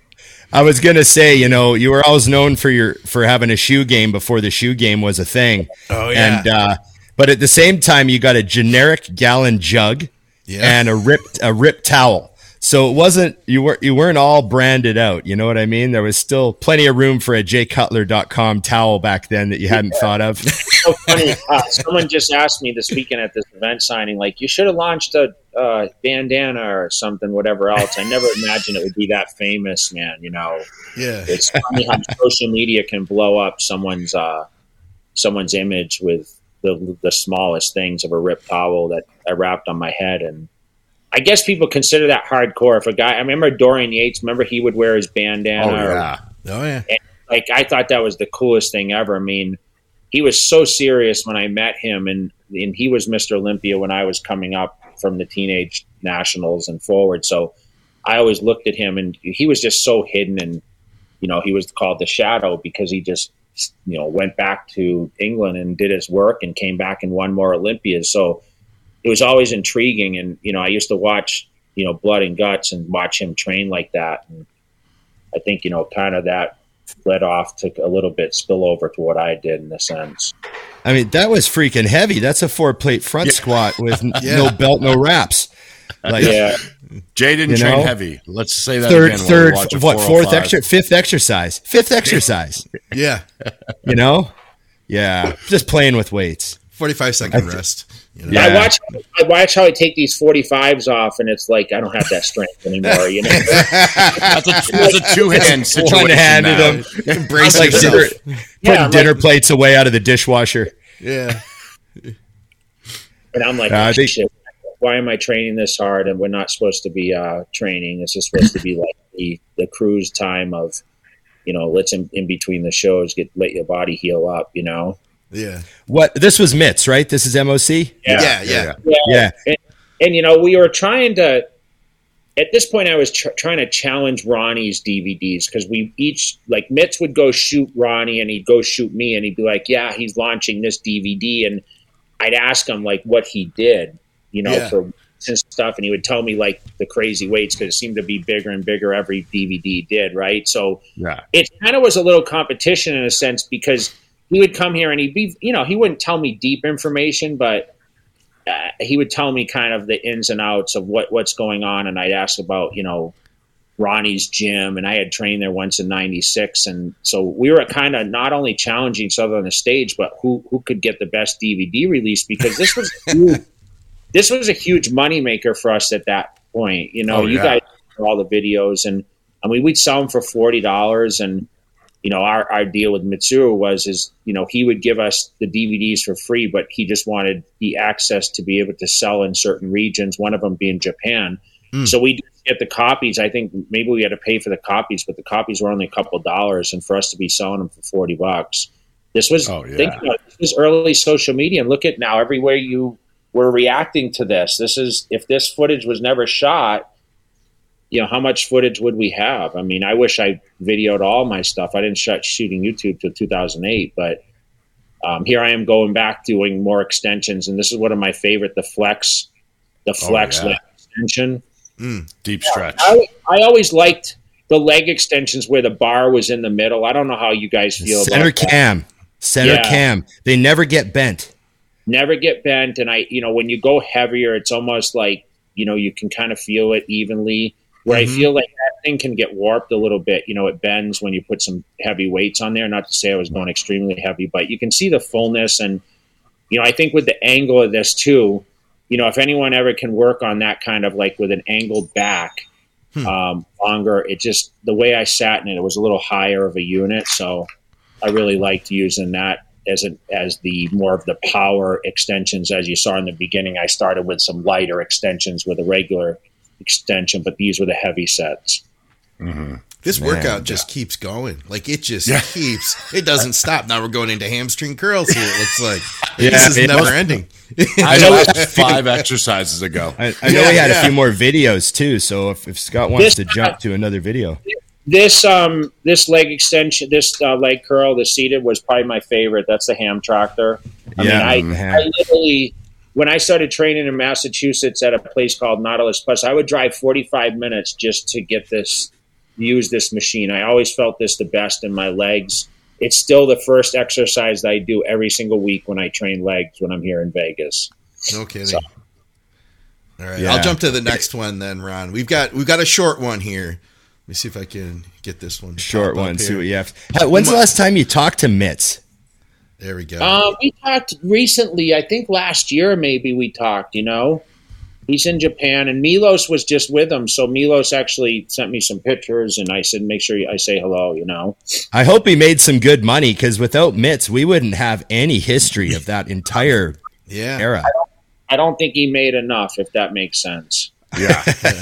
I was gonna say, you know, you were always known for your for having a shoe game before the shoe game was a thing. Oh, yeah. And uh, but at the same time, you got a generic gallon jug Yeah. and a ripped a ripped towel. So it wasn't you were you weren't all branded out. You know what I mean? There was still plenty of room for a j cutler dot com towel back then that you hadn't Yeah. thought of. So funny. Uh, someone just asked me this weekend at this event signing, like, you should have launched a uh, bandana or something, whatever else. I never imagined it would be that famous, man. You know, Yeah. it's funny how social media can blow up someone's uh, someone's image with the the smallest things of a ripped towel that I wrapped on my head. And I guess people consider that hardcore. If a guy, I remember Dorian Yates. Remember he would wear his bandana. Oh, or- yeah. Oh yeah. and, like, I thought that was the coolest thing ever. I mean, he was so serious when I met him, and and he was Mister Olympia when I was coming up from the teenage nationals and forward. So I always looked at him, and he was just so hidden, and you know, he was called the Shadow because he just, you know, went back to England and did his work and came back and won more Olympias. So it was always intriguing, and you know, I used to watch, you know, Blood and Guts and watch him train like that, and I think, you know, kind of that led off to a little bit spill over to what I did in a sense. I mean, that was freaking heavy. That's a four plate front squat with n- Yeah. no belt, no wraps. Like Yeah. Jay didn't You train know? heavy. Let's say that third, again. while we third, watch a what four oh fourth five. extra, fifth exercise, fifth exercise. Yeah. You know, yeah, just playing with weights. forty-five second rest. You know? Yeah. I watch I watch how I take these forty-fives off, and it's like I don't have that strength anymore, you know. That's a, that's a two-hand situation One-handed now. them. Embrace It's like yourself. dinner, putting Yeah, I'm dinner like- plates away out of the dishwasher. Yeah. And I'm like, Uh, I oh, think- shit, why am I training this hard? And we're not supposed to be uh, training. This is supposed to be like the, the cruise time of, you know, let's in, in between the shows get let your body heal up, you know. Yeah. What this was M I T S, right? This is M O C. Yeah. Yeah. Yeah. Yeah. And, and, you know, we were trying to, at this point, I was tr- trying to challenge Ronnie's D V Ds because we each, like, Mitz would go shoot Ronnie and he'd go shoot me and he'd be like, yeah, he's launching this D V D. And I'd ask him, like, what he did, you know, Yeah. for and stuff. And he would tell me, like, the crazy weights because it seemed to be bigger and bigger every D V D did, right? So Yeah. it kind of was a little competition in a sense because he would come here and he'd be, you know, he wouldn't tell me deep information, but uh, he would tell me kind of the ins and outs of what, what's going on. And I'd ask about, you know, Ronnie's gym, and I had trained there once in ninety-six. And so we were kind of not only challenging each other on the stage, but who, who could get the best D V D release, because this was, huge, this was a huge moneymaker for us at that point. You know, Oh, you yeah. guys know all the videos, and I mean, we'd sell them for forty dollars. And, you know, our, our deal with Mitsuru was, is, you know, he would give us the D V Ds for free, but he just wanted the access to be able to sell in certain regions, one of them being Japan. Mm. So we get the copies. I think maybe we had to pay for the copies, but the copies were only a couple of dollars, and for us to be selling them for forty bucks, this was, Oh, yeah. think about it, this was early social media. And look at now, everywhere you were reacting to this. This is, if this footage was never shot, you know, how much footage would we have? I mean, I wish I videoed all my stuff. I didn't start shooting YouTube till two thousand eight, but um, here I am going back doing more extensions. And this is one of my favorite, the Flex, the Flex yeah. leg extension. Deep stretch. I, I always liked the leg extensions where the bar was in the middle. I don't know how you guys feel Center about cam. that. Center Yeah. cam. They never get bent. Never get bent. And I, you know, when you go heavier, it's almost like, you know, you can kind of feel it evenly. Where mm-hmm. I feel like that thing can get warped a little bit. You know, it bends when you put some heavy weights on there. Not to say I was going extremely heavy, but you can see the fullness. And, you know, I think with the angle of this too, you know, if anyone ever can work on that kind of like with an angled back hmm. um, longer, it just, the way I sat in it, it was a little higher of a unit. So I really liked using that as a, as the more of the power extensions. As you saw in the beginning, I started with some lighter extensions with a regular extension, but these were the heavy sets. Mm-hmm. This Man, workout yeah. just keeps going. Like it just yeah. keeps, it doesn't stop. Now we're going into hamstring curls here. It looks like yeah, this is never was, ending. I know five exercises ago. I, I know yeah, we had yeah. a few more videos too. So if, if Scott wants this, to jump to another video, this, um, this leg extension, this uh, leg curl, the seated was probably my favorite. That's the ham tractor. I yeah, mean, I, I literally, when I started training in Massachusetts at a place called Nautilus Plus, I would drive forty-five minutes just to get this, use this machine. I always felt this the best in my legs. It's still the first exercise that I do every single week when I train legs when I'm here in Vegas. No kidding. So, all right, yeah. I'll jump to the next one then, Ron. We've got we've got a short one here. Let me see if I can get this one. Short one. See what you have. When's the last time you talked to Mitz? There we go. Um, we talked recently. I think last year maybe we talked, you know. He's in Japan, and Milos was just with him. So Milos actually sent me some pictures, and I said, make sure I say hello, you know. I hope he made some good money, because without Mitz, we wouldn't have any history of that entire yeah. era. I don't, I don't think he made enough, if that makes sense. Yeah.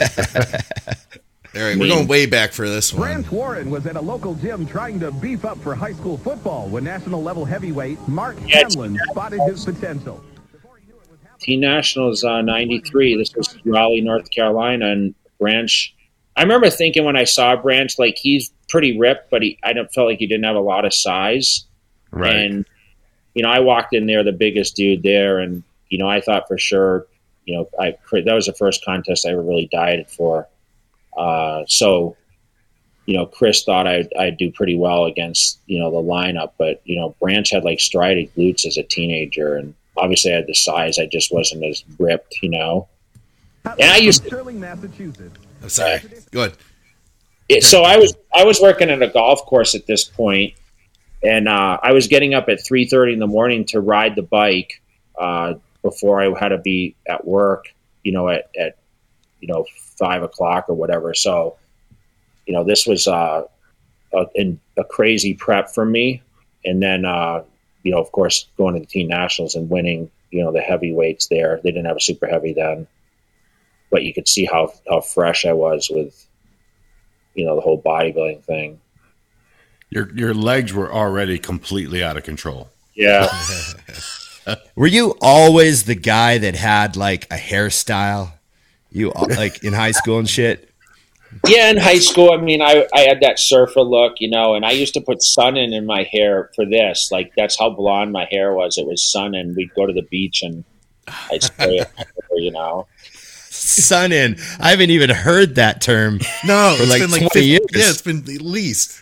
All right, we're going way back for this one. Brant Warren was at a local gym trying to beef up for high school football when national level heavyweight Mark yeah, Hamlin spotted his potential. Teen Nationals uh, ninety-three. This was Raleigh, North Carolina, and Branch. I remember thinking when I saw Branch, like he's pretty ripped, but he I don't felt like he didn't have a lot of size. Right. And you know, I walked in there, the biggest dude there, and you know, I thought for sure, you know, I that was the first contest I ever really dieted for. Uh, so, you know, Chris thought I'd, I'd do pretty well against, you know, the lineup, but, you know, Branch had like strided glutes as a teenager, and obviously I had the size. I just wasn't as ripped, you know. And I used to, Sterling, Massachusetts. I'm sorry. Go ahead. It, so I was, I was working at a golf course at this point, and, uh, I was getting up at three thirty in the morning to ride the bike, uh, before I had to be at work, you know, at, at, you know, five o'clock or whatever. So, you know, this was uh, a, in a crazy prep for me. And then, uh, you know, of course, going to the Teen Nationals and winning, you know, the heavyweights there. They didn't have a super heavy then, but you could see how, how fresh I was with, you know, the whole bodybuilding thing. Your your legs were already completely out of control. Yeah. Were you always the guy that had like a hairstyle? You like in high school and shit? Yeah, in high school, I mean, I, I had that surfer look, you know, and I used to put sun in in my hair for this. Like, that's how blonde my hair was. It was sun, and we'd go to the beach, and I'd spray it, you know. Sun in. I haven't even heard that term. No, for it's like been like twenty fifty years. Yeah, it's been at least.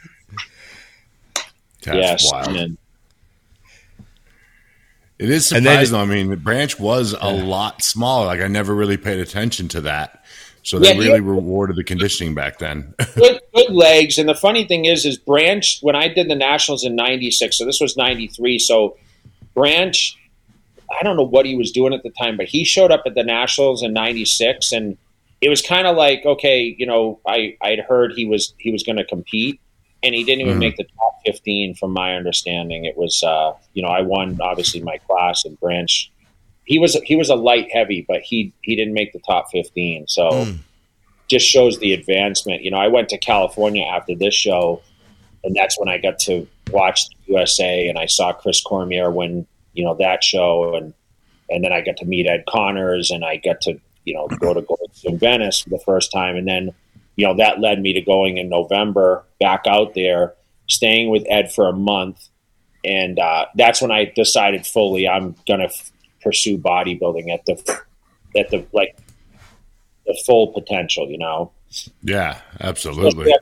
That's yes, wild. And, it is surprising. Then, I mean, Branch was a yeah. lot smaller. Like I never really paid attention to that. So they yeah, really had, rewarded the conditioning back then. good, good legs. And the funny thing is, is Branch, when I did the Nationals in ninety-six, so this was ninety-three. So Branch, I don't know what he was doing at the time, but he showed up at the Nationals in ninety-six. And it was kind of like, okay, you know, I, I'd heard he was, he was going to compete. And he didn't even mm. make the top fifteen, from my understanding. It was, uh, you know, I won obviously my class, and Branch, he was he was a light heavy, but he he didn't make the top fifteen. So mm. just shows the advancement. You know, I went to California after this show, and that's when I got to watch the U S A, and I saw Chris Cormier win, you know, that show, and and then I got to meet Ed Connors, and I got to, you know, go to Gold's Venice for the first time, and then, you know, that led me to going in November back out there, staying with Ed for a month. And uh, that's when I decided fully I'm going to f- pursue bodybuilding at the, at the, like the full potential, you know? Yeah, absolutely.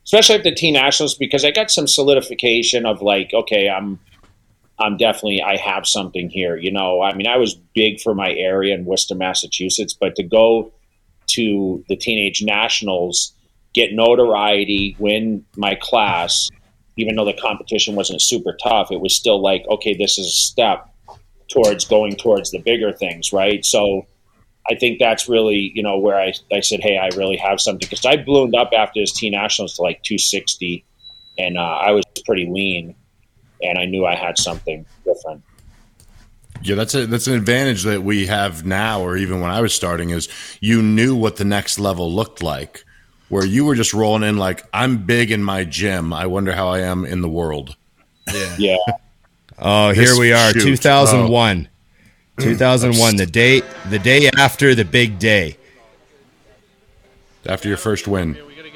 especially at the Teen Nationals, because I got some solidification of like, okay, I'm, I'm definitely, I have something here. You know, I mean, I was big for my area in Worcester, Massachusetts, but to go to the Teenage Nationals, get notoriety, win my class, even though the competition wasn't super tough, it was still like, okay, this is a step towards going towards the bigger things, right? So I think that's really, you know, where I, I said, hey, I really have something. Because I ballooned up after this Teen Nationals to like two sixty, and uh, I was pretty lean. And I knew I had something different. Yeah, that's a that's an advantage that we have now, or even when I was starting, is you knew what the next level looked like. Where you were just rolling in like, I'm big in my gym. I wonder how I am in the world. Yeah. Yeah. Oh, This here we are, shoot. two thousand one. Oh. two thousand one, the day the day after the big day. After your first win. We got to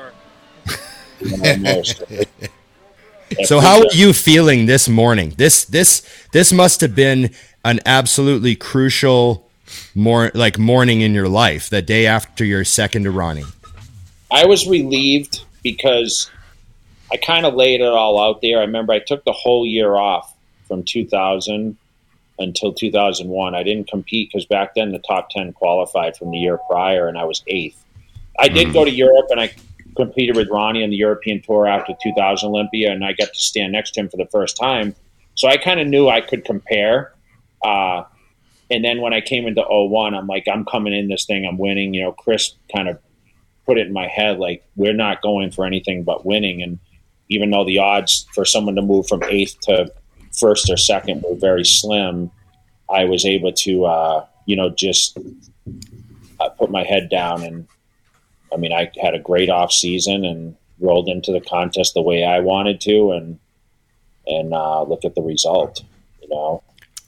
get to work. So how are you feeling this morning? This this this must have been an absolutely crucial more like morning in your life, the day after your second to Ronnie. I was relieved because I kind of laid it all out there. I remember I took the whole year off from two thousand until two thousand one. I didn't compete because back then the top ten qualified from the year prior, and I was eighth. I did mm. go to Europe, and I competed with Ronnie on the European Tour after two thousand Olympia, and I got to stand next to him for the first time. So I kind of knew I could compare. Uh, and then when I came into oh one, I'm like, I'm coming in this thing, I'm winning. You know, Chris kind of put it in my head, like, we're not going for anything but winning. And even though the odds for someone to move from eighth to first or second were very slim, I was able to, uh, you know, just uh, put my head down. And I mean, I had a great off season and rolled into the contest the way I wanted to, and, and uh, look at the result, you know.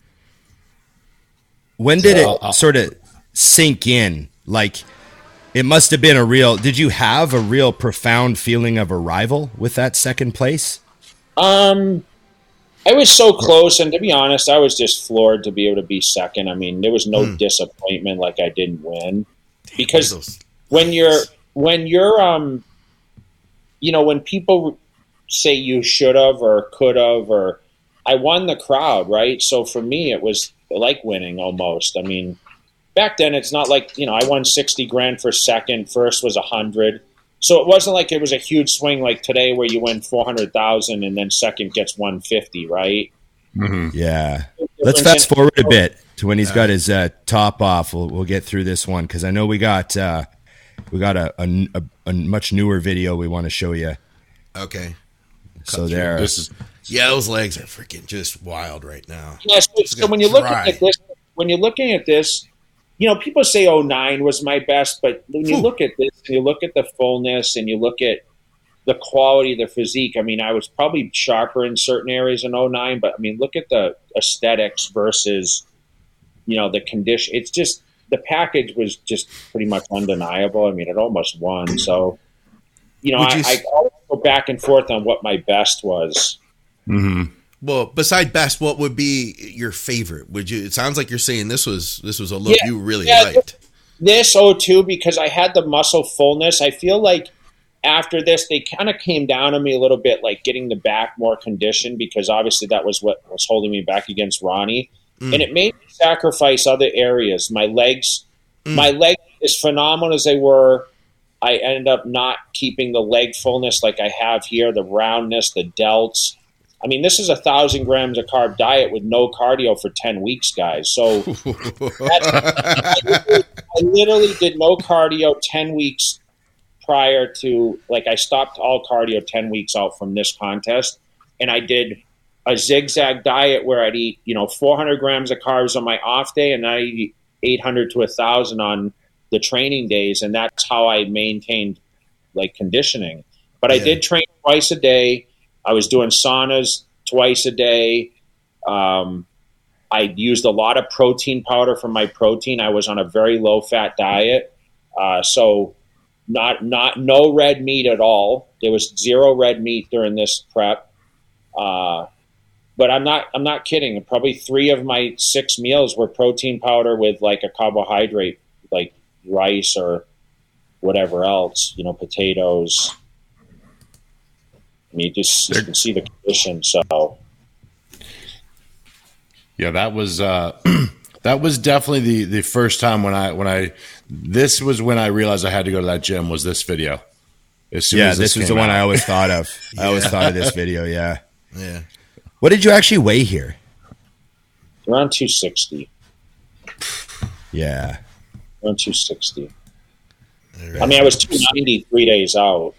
When did so, it uh, sort of sink in? Like, it must have been a real, did you have a real profound feeling of arrival with that second place? Um, I was so close, and to be honest, I was just floored to be able to be second. I mean, there was no mm. disappointment like I didn't win, because when you're when you're um, you know, when people say you should have or could have, or I won the crowd, right? So for me, it was like winning almost. I mean, back then it's not like, you know, I won sixty grand for second, first was a hundred. So it wasn't like it was a huge swing like today where you win four hundred thousand and then second gets one fifty, right? Mm-hmm. Yeah. Let's fast forward a bit to when he's got his uh, top off. We'll, we'll get through this one, because I know we got uh, we got a, a, a much newer video we want to show you. Okay. So there. This is, yeah, those legs are freaking just wild right now. Yeah, so, so when you're looking at this, when you're looking at this, you know, people say oh nine was my best, but when you Ooh. look at this, and you look at the fullness, and you look at the quality of the physique, I mean, I was probably sharper in certain areas in oh nine, but I mean, look at the aesthetics versus, you know, the condition. It's just, the package was just pretty much undeniable. I mean, it almost won. So, you know, I, you... I always go back and forth on what my best was. Mm-hmm. Well, beside best, what would be your favorite? Would you? It sounds like you're saying this was this was a look yeah, you really yeah, liked. This oh two, because I had the muscle fullness. I feel like after this, they kind of came down on me a little bit, like getting the back more conditioned, because obviously that was what was holding me back against Ronnie, mm. and it made me sacrifice other areas. My legs, mm. my legs, as phenomenal as they were, I ended up not keeping the leg fullness like I have here, the roundness, the delts. I mean, this is a thousand grams of carb diet with no cardio for ten weeks, guys. So that's, I, literally, I literally did no cardio ten weeks prior to, like, I stopped all cardio ten weeks out from this contest. And I did a zigzag diet where I'd eat, you know, four hundred grams of carbs on my off day, and I eat eight hundred to one thousand on the training days. And that's how I maintained, like, conditioning. But yeah. I did train twice a day. I was doing saunas twice a day. Um, I used a lot of protein powder for my protein. I was on a very low fat diet. Uh, so not, not, no red meat at all. There was zero red meat during this prep. Uh, but I'm not, I'm not kidding. Probably three of my six meals were protein powder with like a carbohydrate, like rice or whatever else, you know, potatoes. I mean, you just you can see the condition. So, yeah, that was uh, that was definitely the the first time when I when I this was when I realized I had to go to that gym. Was this video? As soon yeah, as this, this was the out. one I always thought of. yeah. I always thought of this video. Yeah, yeah. What did you actually weigh here? Around two sixty. Yeah, around two sixty. Right. I mean, I was two ninety three days out.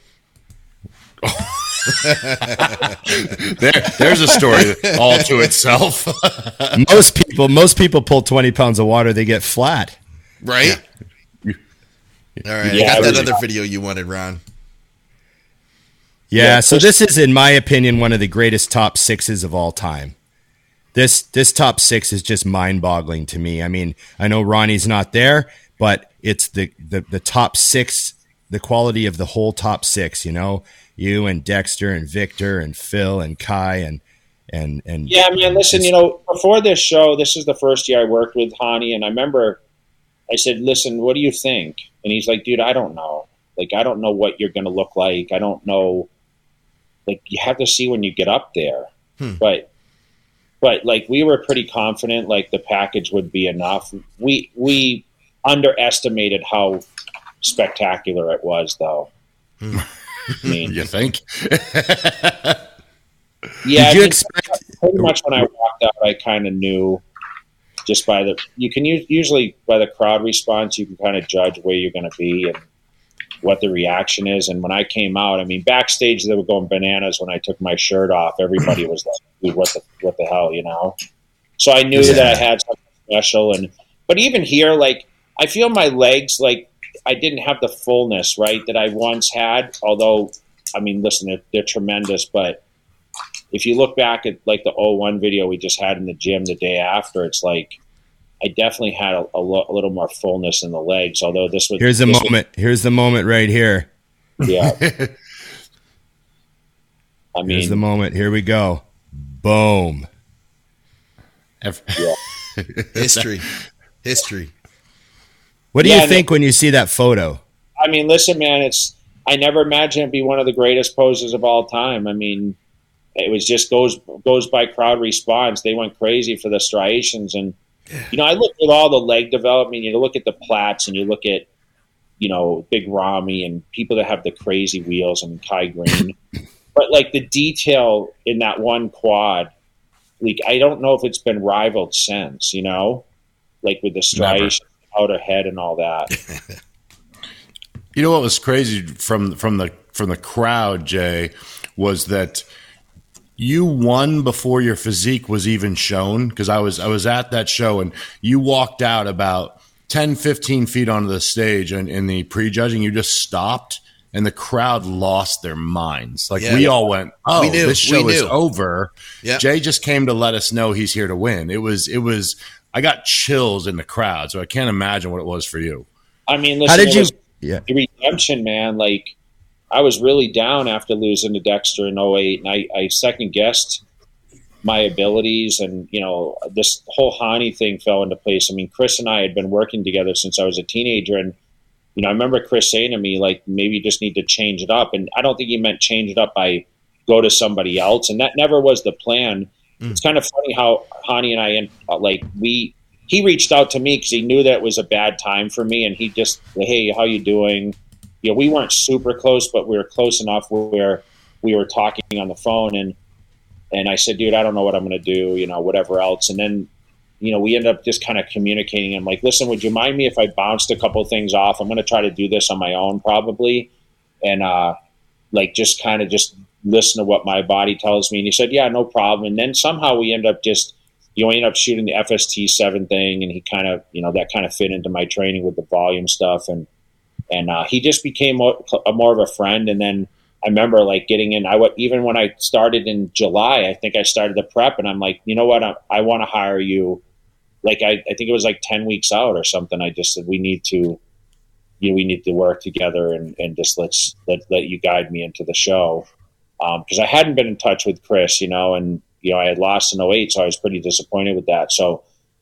there, there's a story all to itself. most people, most people pull twenty pounds of water, they get flat, right? Yeah. All right, yeah, I got that other video you wanted, Ron. Yeah, yeah, so this is, in my opinion, one of the greatest top sixes of all time. This this top six is just mind-boggling to me. I mean, I know Ronnie's not there, but it's the, the, the top six, the quality of the whole top six, you know? You and Dexter and Victor and Phil and Kai and and and yeah, man. Listen, you know, before this show, this is the first year I worked with Hani, and I remember I said, "Listen, what do you think?" And he's like, "Dude, I don't know. Like, I don't know what you're going to look like. I don't know. Like, you have to see when you get up there." Hmm. But but like, we were pretty confident like the package would be enough. We we underestimated how spectacular it was, though. Hmm. I mean, you think? Yeah. Did I you mean, expect? Pretty much when I walked out, I kind of knew just by the. You can use, usually by the crowd response, you can kind of judge where you're going to be and what the reaction is. And when I came out, I mean, backstage they were going bananas when I took my shirt off. Everybody was like, "Dude, what the what the hell," you know? So I knew yeah. that I had something special. And but even here, like I feel my legs like. I didn't have the fullness, right, that I once had. Although, I mean, listen, they're, they're tremendous. But if you look back at like the oh one video we just had in the gym the day after, it's like I definitely had a, a, lo- a little more fullness in the legs. Although this was here's the this moment. Was, here's the moment right here. Yeah. I mean, here's the moment. Here we go. Boom. Yeah. History. History. What do yeah, you think when you see that photo? I mean, listen, man, it's I never imagined it'd be one of the greatest poses of all time. I mean, it was just goes goes by crowd response. They went crazy for the striations, and you know, I look at all the leg development. You look at the plats, and you look at you know Big Ramy and people that have the crazy wheels, and Kai Green. But like the detail in that one quad, like I don't know if it's been rivaled since. You know, like with the striations. Outer head and all that. You know what was crazy from from the from the crowd, Jay, was that you won before your physique was even shown. Because I was I was at that show and you walked out about ten, fifteen feet onto the stage and in the prejudging, you just stopped and the crowd lost their minds. Like yeah, we yeah. all went, oh, we this show is over. Yep. Jay just came to let us know he's here to win. It was it was. I got chills in the crowd, so I can't imagine what it was for you. I mean, listen, how did you? Yeah, the redemption, man. Like, I was really down after losing to Dexter in oh eight, and I, I second guessed my abilities, and you know, this whole Hani thing fell into place. I mean, Chris and I had been working together since I was a teenager, and you know, I remember Chris saying to me, like, maybe you just need to change it up, and I don't think he meant change it up by go to somebody else, and that never was the plan. Mm. It's kind of funny how Hani and I, uh, like, we, he reached out to me because he knew that it was a bad time for me. And he just, hey, how you doing? You know, we weren't super close, but we were close enough where we were talking on the phone. And, and I said, dude, I don't know what I'm going to do, you know, whatever else. And then, you know, we ended up just kind of communicating. I'm like, listen, would you mind me if I bounced a couple of things off? I'm going to try to do this on my own probably. And, uh, like, just kind of just listen to what my body tells me. And he said, yeah, no problem. And then somehow we end up just, you know, we ended up shooting the F S T seven thing. And he kind of, you know, that kind of fit into my training with the volume stuff. And, and, uh, he just became more, a more of a friend. And then I remember like getting in, I would, even when I started in July, I think I started the prep and I'm like, you know what? I, I want to hire you. Like, I, I think it was like ten weeks out or something. I just said, we need to, you know, we need to work together and, and just let's let, let you guide me into the show. Um, cause I hadn't been in touch with Chris, you know, and, you know, I had lost in oh eight, so I was pretty disappointed with that. So,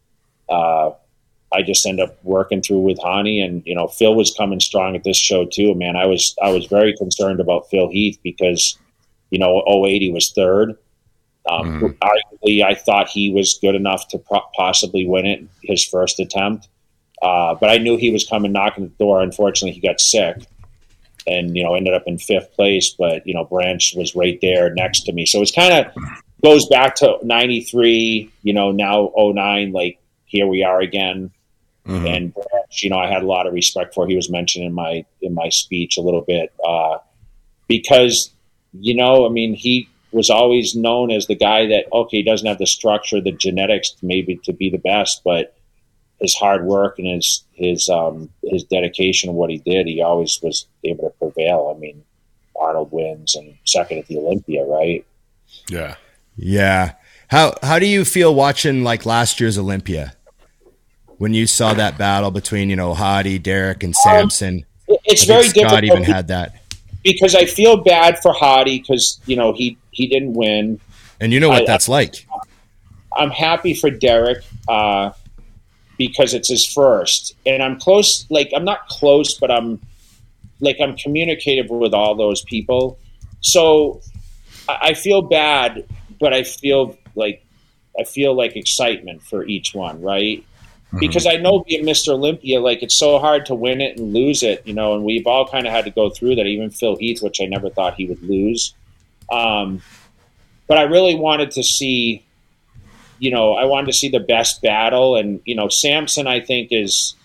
uh, I just ended up working through with Hani, and, you know, Phil was coming strong at this show too, man. I was, I was very concerned about Phil Heath because, You know, oh eight he was third. Um, mm. Arguably, I thought he was good enough to pro- possibly win it his first attempt. Uh, but I knew he was coming knocking the door. Unfortunately, he got sick and, you know, ended up in fifth place. But, you know, Branch was right there next to me. So it's kind of goes back to ninety-three, you know, now oh nine, like here we are again. Mm-hmm. And Branch, you know, I had a lot of respect for. He was mentioned in my in my speech a little bit uh, because, you know, I mean, he was always known as the guy that, okay, he doesn't have the structure, the genetics maybe to be the best, but his hard work and his his um, his dedication of what he did, he always was able to prevail. I mean, Arnold wins and second at the Olympia, right? Yeah, yeah. How how do you feel watching like last year's Olympia when you saw that battle between, you know, Hadi, Derek, and Samson? Um, it's I very Scott difficult. Even had that because I feel bad for Hadi because you know he he didn't win, and you know what I, that's like. I'm happy for Derek. Uh, because it's his first. And I'm close, like, I'm not close, but I'm, like, I'm communicative with all those people. So I, I feel bad, but I feel like, I feel like excitement for each one, right? Mm-hmm. Because I know being Mister Olympia, like, it's so hard to win it and lose it, you know, and we've all kind of had to go through that, even Phil Heath, which I never thought he would lose. Um, but I really wanted to see, you know, I wanted to see the best battle. And, you know, Samson, I think, is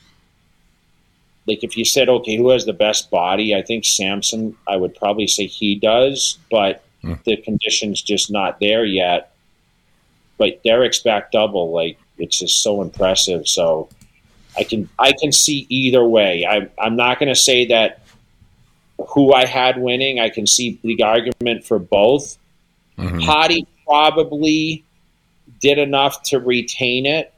like, if you said, okay, who has the best body? I think Samson, I would probably say he does, but mm. the condition's just not there yet. But Derek's back double, like, it's just so impressive. So I can, I can see either way. I, I'm not going to say that who I had winning. I can see the argument for both. Mm-hmm. Hadi probably did enough to retain it,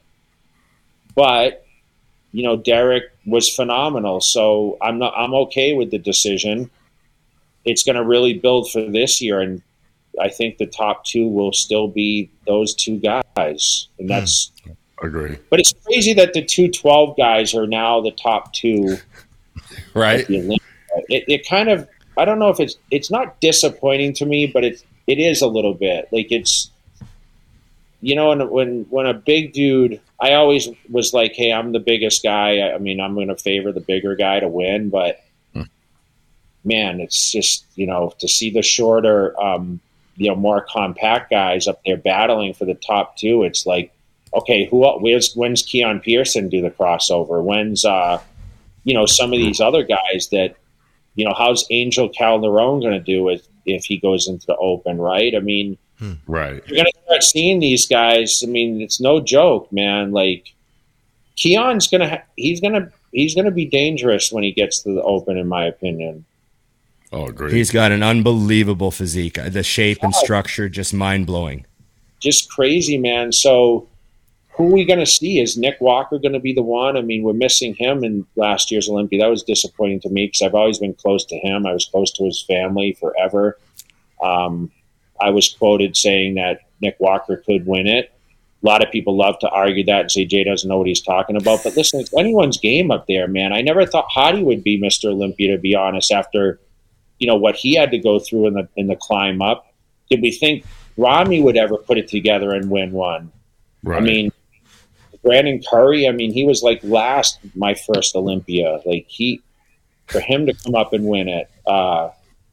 but you know, Derek was phenomenal. So I'm not, I'm okay with the decision. It's going to really build for this year. And I think the top two will still be those two guys. And that's, mm, agree. But it's crazy that the two twelve guys are now the top two. Right. It, it kind of, I don't know if it's, it's not disappointing to me, but it, it is a little bit like it's, you know, when, when, when a big dude, I always was like, hey, I'm the biggest guy. I, I mean, I'm going to favor the bigger guy to win. But, hmm. man, it's just, you know, to see the shorter, um, you know, more compact guys up there battling for the top two, it's like, okay, who where's, when's Keon Pearson do the crossover? When's, uh, you know, some of these other guys that, you know, how's Angel Calderon going to do if, if he goes into the Open, right? I mean, right. You're going to start seeing these guys. I mean, it's no joke, man. Like Keon's going to, ha- he's going to, he's going to be dangerous when he gets to the Open, in my opinion. Oh, great. He's got an unbelievable physique. The shape and structure, just mind blowing. Just crazy, man. So who are we going to see? Is Nick Walker going to be the one? I mean, we're missing him in last year's Olympia. That was disappointing to me because I've always been close to him. I was close to his family forever. Um, I was quoted saying that Nick Walker could win it. A lot of people love to argue that and say Jay doesn't know what he's talking about. But listen, it's anyone's game up there, man. I never thought Hadi would be Mister Olympia, to be honest, after, you know, what he had to go through in the in the climb up. Did we think Rami would ever put it together and win one? Right. I mean, Brandon Curry, I mean, he was like last my first Olympia. Like he, for him to come up and win it, uh,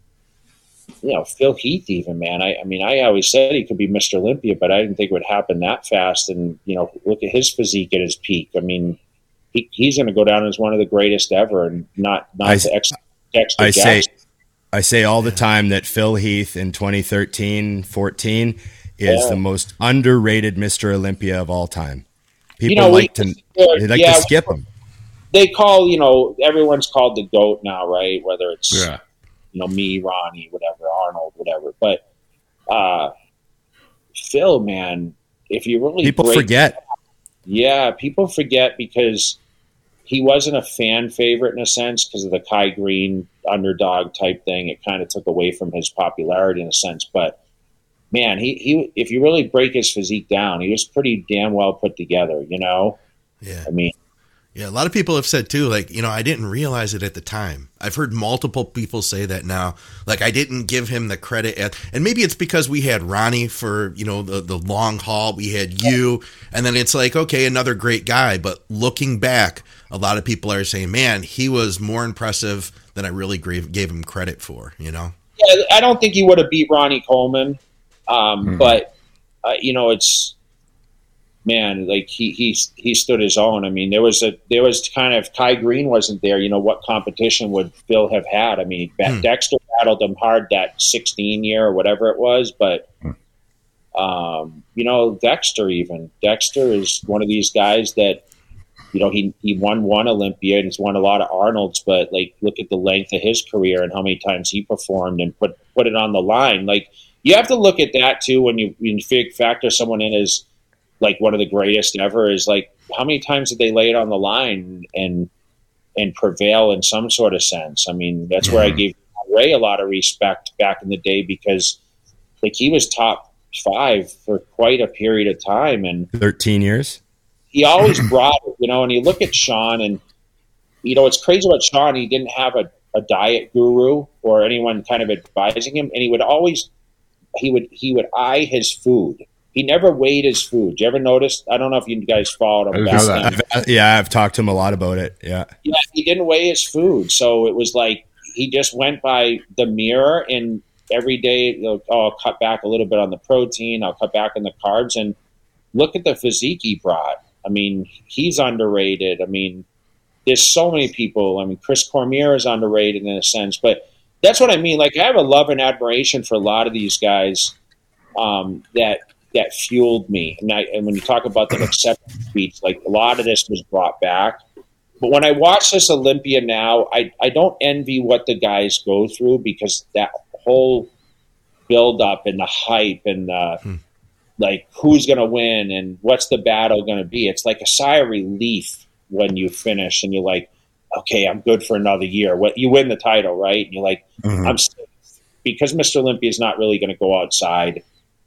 you know, Phil Heath even, man. I, I mean, I always said he could be Mister Olympia, but I didn't think it would happen that fast. And, you know, look at his physique at his peak. I mean, he, he's going to go down as one of the greatest ever, and not, not I, to ex, extra I Jackson. say, I say all the time that Phil Heath in twenty thirteen fourteen is yeah. the most underrated Mister Olympia of all time. People you know, like we, to, they like yeah, to skip him. They call, you know, everyone's called the GOAT now, right? Whether it's, yeah. you know, me, Ronnie, whatever, Arnold, whatever. But uh, Phil, man, if you really people break forget, it, yeah, people forget because he wasn't a fan favorite in a sense because of the Kai Green underdog type thing. It kind of took away from his popularity in a sense. But man, he he, if you really break his physique down, he was pretty damn well put together. You know, yeah. I mean. Yeah, a lot of people have said too, like, you know, I didn't realize it at the time. I've heard multiple people say that now. Like, I didn't give him the credit at, and maybe it's because we had Ronnie for, you know, the, the long haul. We had you, and then it's like, okay, another great guy. But looking back, a lot of people are saying, man, he was more impressive than I really gave, gave him credit for, you know? Yeah, I don't think he would have beat Ronnie Coleman. Um, hmm. But, uh, you know, it's, man, like he, he, he stood his own. I mean, there was a, there was kind of, Kai Green wasn't there. You know, what competition would Phil have had? I mean, hmm. Dexter battled him hard that sixteen year or whatever it was. But, um, you know, Dexter even, Dexter is one of these guys that, you know, he, he won one Olympia and he's won a lot of Arnolds, but like, look at the length of his career and how many times he performed and put, put it on the line. Like, you have to look at that too when you, when you factor someone in as like one of the greatest ever, is like, how many times did they lay it on the line and, and prevail in some sort of sense? I mean, that's mm-hmm. where I gave Ray a lot of respect back in the day, because like he was top five for quite a period of time. And thirteen years. He always brought it, you know, and you look at Sean and, you know, it's crazy about Sean. He didn't have a, a diet guru or anyone kind of advising him. And he would always, he would, he would eye his food. He never weighed his food. Did you ever notice? I don't know if you guys followed him. Back then. I've, yeah. I've talked to him a lot about it. Yeah. Yeah. He didn't weigh his food. So it was like, he just went by the mirror and every day, you know, oh, I'll cut back a little bit on the protein. I'll cut back on the carbs, and look at the physique he brought. I mean, he's underrated. I mean, there's so many people. I mean, Chris Cormier is underrated in a sense, but that's what I mean. Like, I have a love and admiration for a lot of these guys um, that that fueled me. And, I, and when you talk about the acceptance speech, like a lot of this was brought back. But when I watch this Olympia now, I, I don't envy what the guys go through, because that whole build-up and the hype and the hmm. like who's going to win and what's the battle going to be. It's like a sigh of relief when you finish and you're like, okay, I'm good for another year. What you win the title, right? And you're like, mm-hmm. I'm safe. Because Mister Olympia is not really going to go outside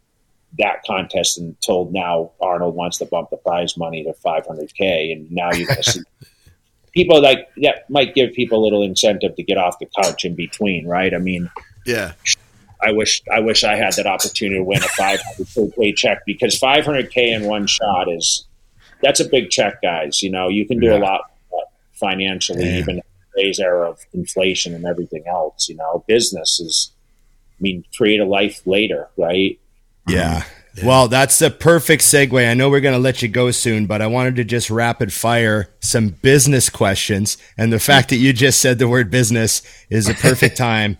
that contest until now. Arnold wants to bump the prize money to five hundred K, and now you're going to see people like that might give people a little incentive to get off the couch in between, right? I mean, yeah. I wish I wish I had that opportunity to win a five hundred K check, because five hundred K in one shot is that's a big check, guys. You know, you can do yeah. a lot financially, yeah. even in today's era of inflation and everything else. You know, business is, I mean, create a life later, right? Yeah. yeah. Well, that's the perfect segue. I know we're going to let you go soon, but I wanted to just rapid fire some business questions. And the fact that you just said the word business is a perfect time.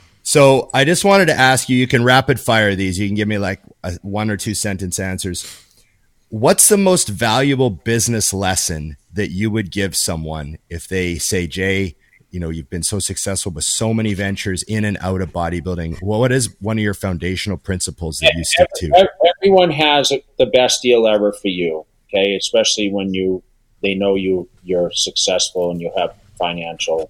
So I just wanted to ask you, you can rapid fire these. You can give me like a one or two sentence answers. What's the most valuable business lesson that you would give someone if they say, Jay, you know, you've been so successful with so many ventures in and out of bodybuilding. Well, what is one of your foundational principles that you stick to? Everyone has the best deal ever for you. Okay. Especially when you, they know you, you're successful and you have financial,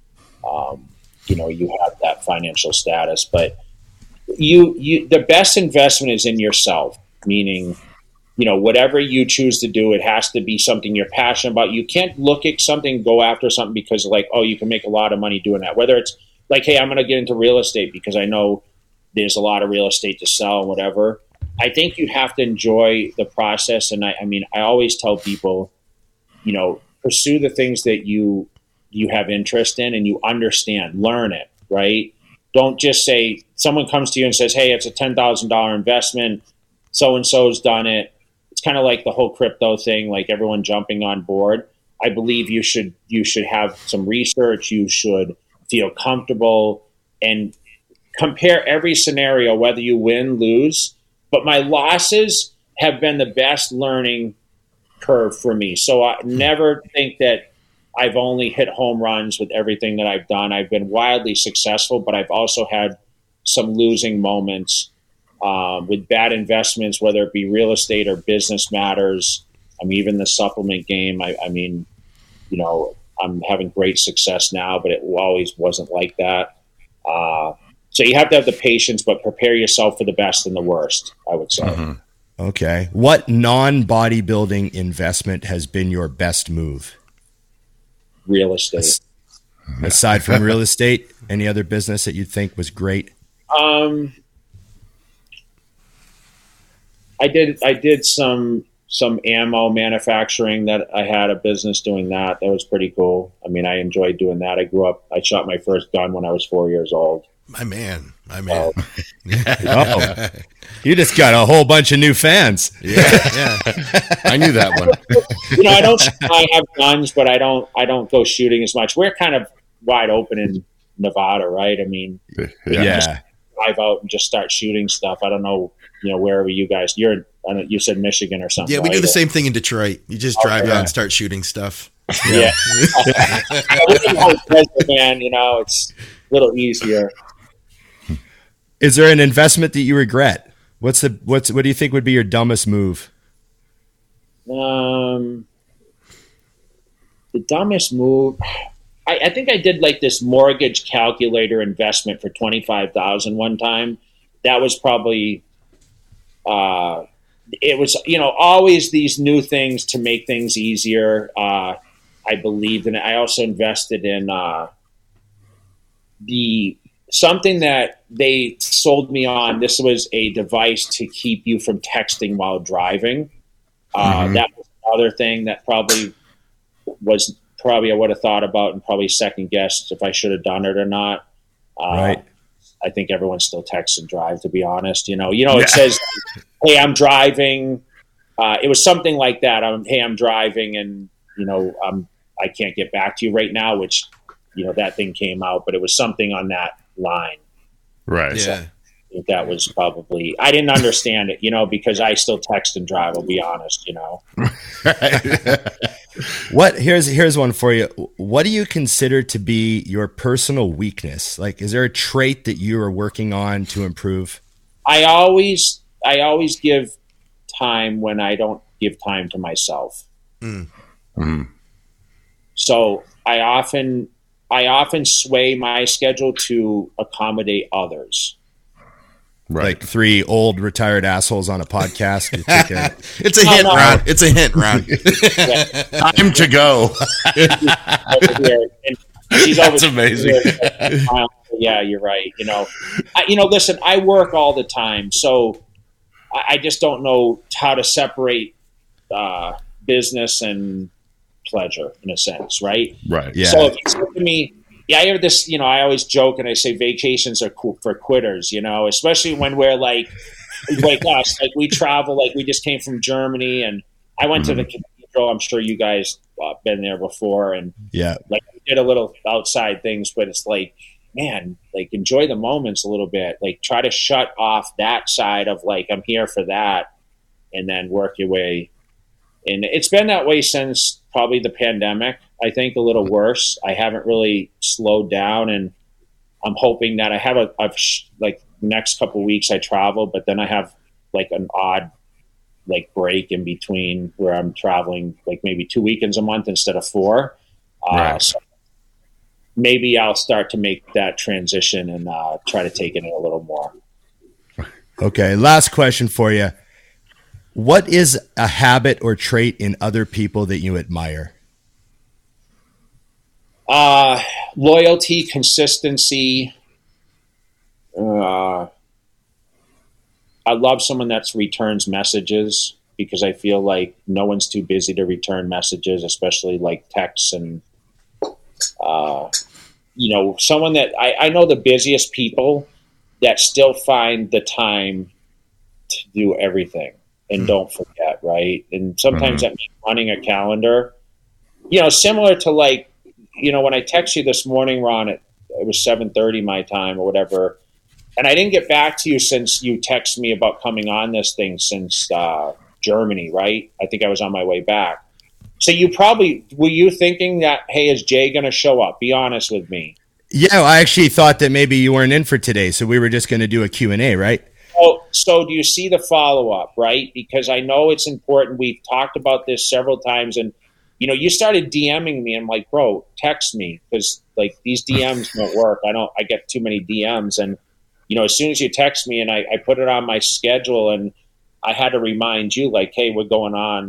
um, you know, you have that financial status, but you, you, the best investment is in yourself, meaning, you know, whatever you choose to do, it has to be something you're passionate about. You can't look at something, go after something because like, oh, you can make a lot of money doing that. Whether it's like, hey, I'm going to get into real estate because I know there's a lot of real estate to sell and whatever. I think you have to enjoy the process. And I, I mean, I always tell people, you know, pursue the things that you, you have interest in and you understand, learn it, right? Don't just say, someone comes to you and says, hey, it's a ten thousand dollars investment. So-and-so's done it. It's kind of like the whole crypto thing, like everyone jumping on board. I believe you should, you should have some research. You should feel comfortable and compare every scenario, whether you win, lose. But my losses have been the best learning curve for me. So I never think that I've only hit home runs with everything that I've done. I've been wildly successful, but I've also had some losing moments uh, with bad investments, whether it be real estate or business matters. I mean, even the supplement game, I, I mean, you know, I'm having great success now, but it always wasn't like that. Uh, so you have to have the patience, but prepare yourself for the best and the worst, I would say. Mm-hmm. Okay. What non-bodybuilding investment has been your best move? real estate. Aside from real estate, any other business that you think was great? Um, I did. I did some some ammo manufacturing. That I had a business doing that. That was pretty cool. I mean, I enjoyed doing that. I grew up. I shot my first gun when I was four years old. My man, my man. Oh, you just got a whole bunch of new fans. Yeah, yeah. I knew that one. You know, I don't. I have guns, but I don't. I don't go shooting as much. We're kind of wide open in Nevada, right? I mean, Yeah. Yeah. just drive out and just start shooting stuff. I don't know. You know, wherever you guys, you're, I don't, you said Michigan or something. Yeah, we right? do the same thing in Detroit. You just drive Okay. out and start shooting stuff. Yeah. Man, you know, it's a little easier. Is there an investment that you regret? What's the what's what do you think would be your dumbest move? Um, the dumbest move. I, I think I did like this mortgage calculator investment for twenty-five thousand one time. That was probably, uh, it was, you know, always these new things to make things easier. Uh, I believed in it. I also invested in, uh, the, something that they sold me on. This was a device to keep you from texting while driving. Uh, Mm-hmm. That was another thing that probably was probably I would have thought about and probably second guessed if I should have done it or not. Uh, Right. I think everyone still texts and drive, to be honest. You know, you know, it says, "Hey, I'm driving." Uh, it was something like that. I'm, "Hey, I'm driving, and you know, I'm I can't get back to you right now." Which, you know, that thing came out, but it was something on that line. Right. Yeah. I think that was probably I didn't understand it, you know, because I still text and drive. I'll be honest, you know. What here's here's one for you. What do you consider to be your personal weakness? Like, is there a trait that you are working on to improve? I always I always give time when I don't give time to myself. Mm. Mhm. So I often I often sway my schedule to accommodate others. Right. Like three old retired assholes on a podcast. You take a- It's a No, hint, no. Ron. It's a hint, Ron. Time to go. Over here, and she's That's over amazing. here. Yeah, you're right. You know, I, you know. Listen, I work all the time, so I, I just don't know how to separate uh, business and pleasure, in a sense, right? Right. Yeah. So if you said to me, yeah, I hear this, you know, I always joke and I say vacations are cool for quitters, you know, especially when we're like, like us, like we travel, like we just came from Germany and I went Mm-hmm. to the cathedral. I'm sure you guys uh, been there before. And yeah. like we did a little outside things, but it's like, man, like enjoy the moments a little bit, like try to shut off that side of like, I'm here for that and then work your way. And it's been that way since probably the pandemic. I think a little worse. I haven't really slowed down, and I'm hoping that I have a I've sh- like next couple of weeks I travel, but then I have like an odd like break in between where I'm traveling like maybe two weekends a month instead of four. Uh, Right. so maybe I'll start to make that transition and uh, try to take it in a little more. Okay. Last question for you. What is a habit or trait in other people that you admire? Uh, loyalty, consistency. Uh, I love someone that returns messages because I feel like no one's too busy to return messages, especially like texts and, uh, you know, someone that I, I know the busiest people that still find the time to do everything and don't forget, right? And sometimes that means running a calendar, you know, similar to like, you know, when I text you this morning, Ron, it, it was seven thirty my time or whatever. And I didn't get back to you since you texted me about coming on this thing since uh, Germany, right? I think I was on my way back. So you probably, were you thinking that, hey, is Jay going to show up? Be honest with me. Yeah, I actually thought that maybe you weren't in for today, so we were just going to do a Q and A, right? Oh, so do you see the follow-up, right? Because I know it's important. We've talked about this several times, and you know, you started DMing me. I'm like, bro, text me because like these D Ms don't work. I don't. I get too many D Ms, and you know, as soon as you text me, and I, I put it on my schedule, and I had to remind you, like, hey, we're going on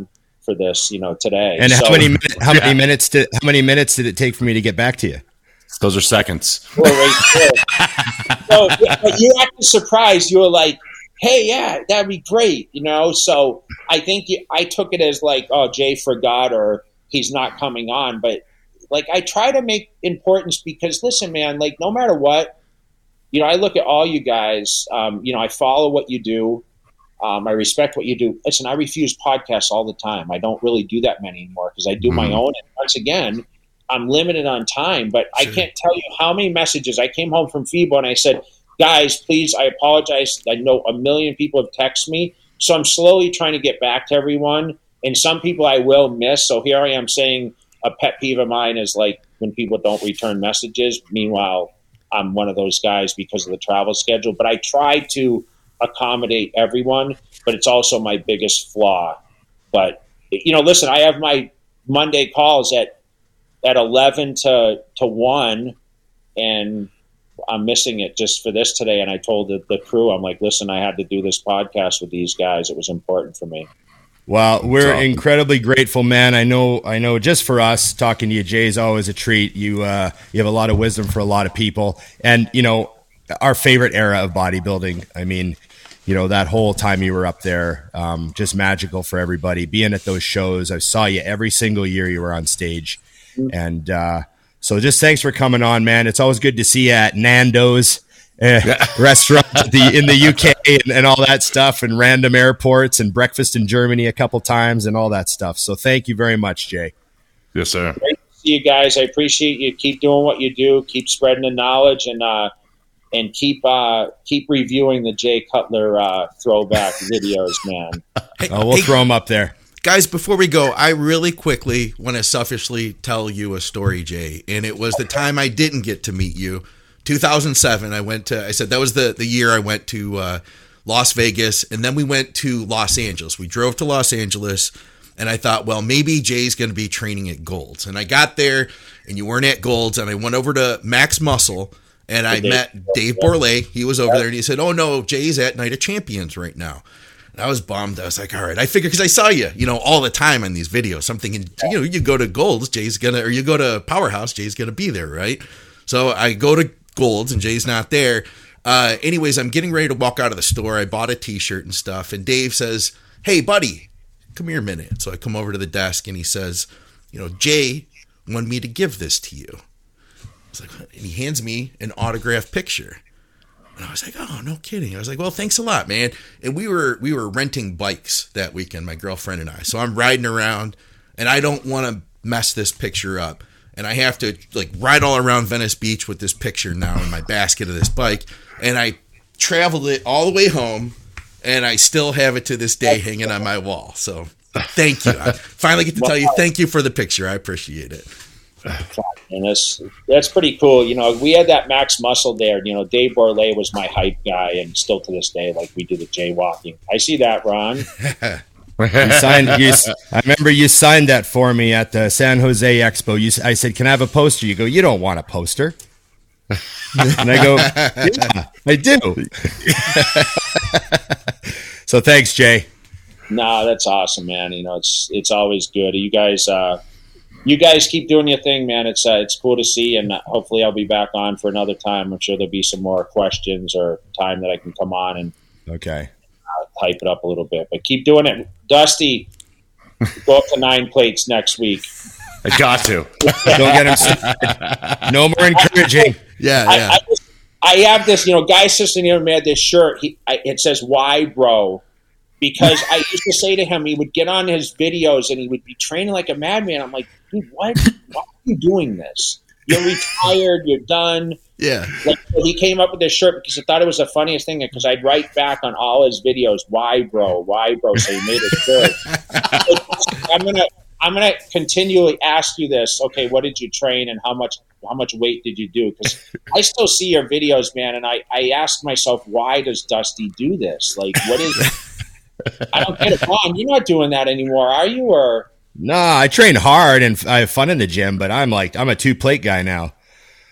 for this, you know, today. And so, how many minutes, how many minutes did how many minutes did it take for me to get back to you? Those are seconds. We're right there. So you acted surprised. You were like, "Hey, yeah, that'd be great," you know. So I think you, I took it as like, "Oh, Jay forgot," or he's not coming on. But like, I try to make importance because, listen, man, like no matter what, you know, I look at all you guys. Um, you know, I follow what you do. Um, I respect what you do. Listen, I refuse podcasts all the time. I don't really do that many anymore because I do mm-hmm. my own. And once again, I'm limited on time, but sure. I can't tell you how many messages. I came home from FIBO and I said, guys, please, I apologize. I know a million people have texted me. So I'm slowly trying to get back to everyone. And some people I will miss. So here I am saying a pet peeve of mine is like when people don't return messages. Meanwhile, I'm one of those guys because of the travel schedule. But I try to accommodate everyone, but it's also my biggest flaw. But, you know, listen, I have my Monday calls at at eleven to, to one, and I'm missing it just for this today. And I told the, the crew, I'm like, listen, I had to do this podcast with these guys. It was important for me. Well, we're awesome. Incredibly grateful, man. I know, I know just for us talking to you, Jay, is always a treat. You, uh, you have a lot of wisdom for a lot of people, and, you know, our favorite era of bodybuilding. I mean, you know, that whole time you were up there, um, just magical for everybody being at those shows. I saw you every single year you were on stage. And uh, so just thanks for coming on, man. It's always good to see you at Nando's uh, restaurant the, in the U K and, and all that stuff, and random airports and breakfast in Germany a couple times and all that stuff. So thank you very much, Jay. Yes, sir. Great to see you guys. I appreciate you. Keep doing what you do. Keep spreading the knowledge, and uh, and keep uh, keep reviewing the Jay Cutler uh, throwback videos, man. Hey, oh, we'll hey. throw them up there. Guys, before we go, I really quickly want to selfishly tell you a story, Jay. And it was the time I didn't get to meet you. two thousand seven, I went to, I said that was the, the year I went to uh, Las Vegas. And then we went to Los Angeles. We drove to Los Angeles. And I thought, well, maybe Jay's going to be training at Gold's. And I got there and you weren't at Gold's. And I went over to Max Muscle and I met Dave Borlée. He was over there and he said, oh, no, Jay's at Night of Champions right now. And I was bummed. I was like, all right, I figured, because I saw you, you know, all the time on these videos, something, in, you know, you go to Gold's, Jay's going to, or you go to Powerhouse, Jay's going to be there, right? So I go to Gold's and Jay's not there. Uh, anyways, I'm getting ready to walk out of the store. I bought a t-shirt and stuff. And Dave says, hey, buddy, come here a minute. So I come over to the desk and he says, you know, Jay wanted me to give this to you. I was like, and he hands me an autographed picture. And I was like, oh, no kidding. I was like, well, thanks a lot, man. And we were we were renting bikes that weekend, my girlfriend and I. So I'm riding around, and I don't want to mess this picture up. And I have to, like, ride all around Venice Beach with this picture now in my basket of this bike. And I traveled it all the way home, and I still have it to this day hanging on my wall. So thank you. I finally get to tell you thank you for the picture. I appreciate it. And that's that's pretty cool. You know, we had that Max Muscle there. You know, Dave Borlée was my hype guy, and still to this day, like we do the jaywalking. I see that, Ron. you signed. You, I remember you signed that for me at the San Jose Expo. You, I said, "Can I have a poster?" You go, "You don't want a poster." And I go, "Yeah, I do." So thanks, Jay. Nah, that's awesome, man. You know, it's it's always good. You guys. Uh, You guys keep doing your thing, man. It's uh, it's cool to see, and hopefully I'll be back on for another time. I'm sure there'll be some more questions or time that I can come on and okay uh, hype it up a little bit. But keep doing it. Dusty, go up to nine plates next week. I got to. Don't get him started. No more encouraging. Yeah, I, yeah. I, just, I have this, you know, Guy System here made this shirt. He, I, it says, why, bro? Because I used to say to him, he would get on his videos and he would be training like a madman. I'm like, dude, what? Why are you doing this? You're retired. You're done. Yeah. Like, he came up with this shirt because I thought it was the funniest thing, because I'd write back on all his videos, why, bro? Why, bro? So he made it good. I'm going to I'm gonna continually ask you this. Okay, what did you train and how much how much weight did you do? Because I still see your videos, man, and I, I ask myself, why does Dusty do this? Like, what is I don't get it. Ron, you're not doing that anymore, are you? Or no, I train hard and I have fun in the gym, but I'm like I'm a two plate guy now.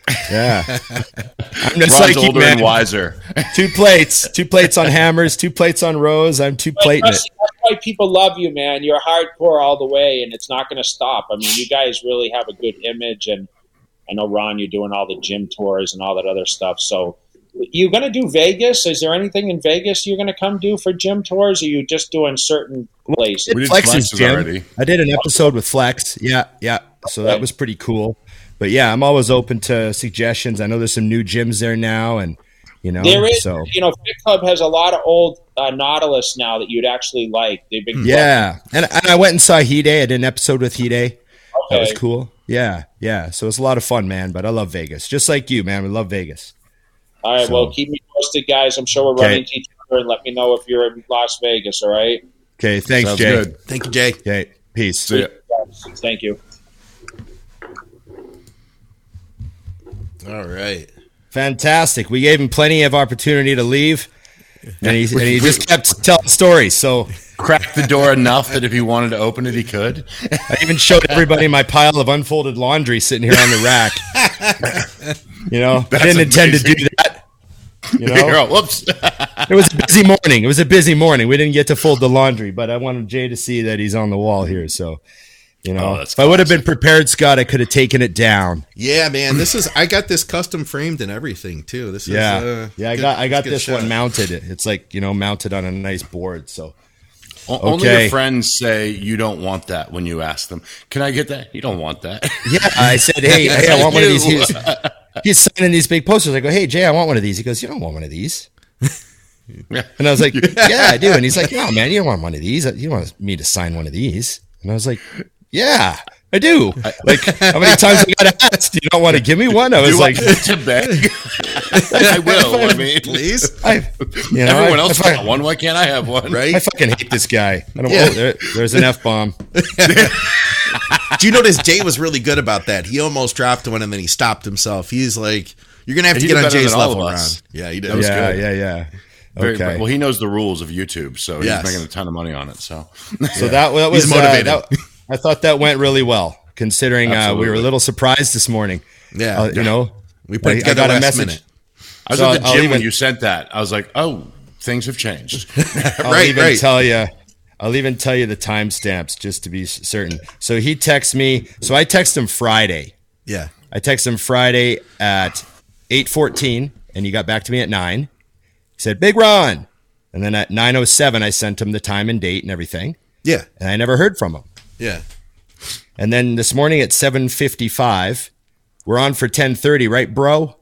Yeah. I'm just Ron's like you, older man. and wiser. Two plates, two plates on hammers, two plates on rows. I'm two plating that's, it. that's why people love you, man. You're hardcore all the way, and it's not going to stop. I mean, you guys really have a good image, and I know, Ron, you're doing all the gym tours and all that other stuff. So you're going to do Vegas? Is there anything in Vegas you're going to come do for gym tours, or are you just doing certain places? We did Flex's Flex's gym. already. I did an episode with Flex. Yeah, yeah. So that was pretty cool. But yeah, I'm always open to suggestions. I know there's some new gyms there now, and you know, There is, so you know, Fit Club has a lot of old uh, Nautilus now that you'd actually like. They've been yeah. And, and I went and saw Hide. I did an episode with Hide. Okay. That was cool. Yeah, yeah. So it's a lot of fun, man. But I love Vegas, just like you, man. We love Vegas. All right, So- well, keep me posted, guys. I'm sure we're Okay. running into each other, and let me know if you're in Las Vegas. All right. Okay, thanks, Sounds Jay. good. Thank you, Jay. Okay, peace. See ya. Thank you. All right. Fantastic. We gave him plenty of opportunity to leave, and he, and he just kept telling stories. So Cracked the door enough that if he wanted to open it, he could. I even showed everybody my pile of unfolded laundry sitting here on the rack. You know, I didn't intend to do that. You know, You're all, whoops. it was a busy morning. It was a busy morning. We didn't get to fold the laundry, but I wanted Jay to see that he's on the wall here. So, you know, Oh, that's if I would have been prepared, Scott, I could have taken it down. Yeah, man. This is I got this custom framed and everything too. This is Yeah, uh, yeah. I good- got I got it's a good this shot. one mounted. It's like, you know, mounted on a nice board. So O- Only Okay. your friends say you don't want that when you ask them. Can I get that? You don't want that. yeah, I said, hey, hey, I want one of these. He's, he's signing these big posters. I go, hey, Jay, I want one of these. He goes, you don't want one of these. Yeah. And I was like, yeah, I do. And he's like, no, man, you don't want one of these. You don't want me to sign one of these. And I was like, yeah, I do. Like, how many times I got asked, you don't want to give me one? I was Do like, I to beg? I will. I mean, Please. I, you know, everyone I, else I, got one. Why can't I have one? Right? I fucking hate this guy. I don't. Yeah. Oh, there, there's an F bomb. Do you notice Jay was really good about that? He almost dropped one and then he stopped himself. He's like, you're gonna have to He get did on better Jay's than all level, of Ron. us. Yeah, he did. That was Yeah, good. yeah, yeah. Very- Okay. Well, he knows the rules of YouTube, so he's Yes. making a ton of money on it. So So that, that was He's uh, motivated. that- I thought that went really well, considering uh, we were a Absolutely. little surprised this morning. Yeah. Uh, you know, We put I- it together I got a last message. minute. I was So at the I'll gym even- when you sent that. I was like, oh, things have changed. I'll Right, even right. tell you. I'll even tell you the timestamps just to be s- certain. So he texts me. So I text him Friday. Yeah. I text him Friday at eight fourteen, and he got back to me at nine. He said, "Big Ron," and then at nine oh seven, I sent him the time and date and everything, Yeah. and I never heard from him. Yeah. And then this morning at seven fifty-five, we're on for ten thirty, right, bro?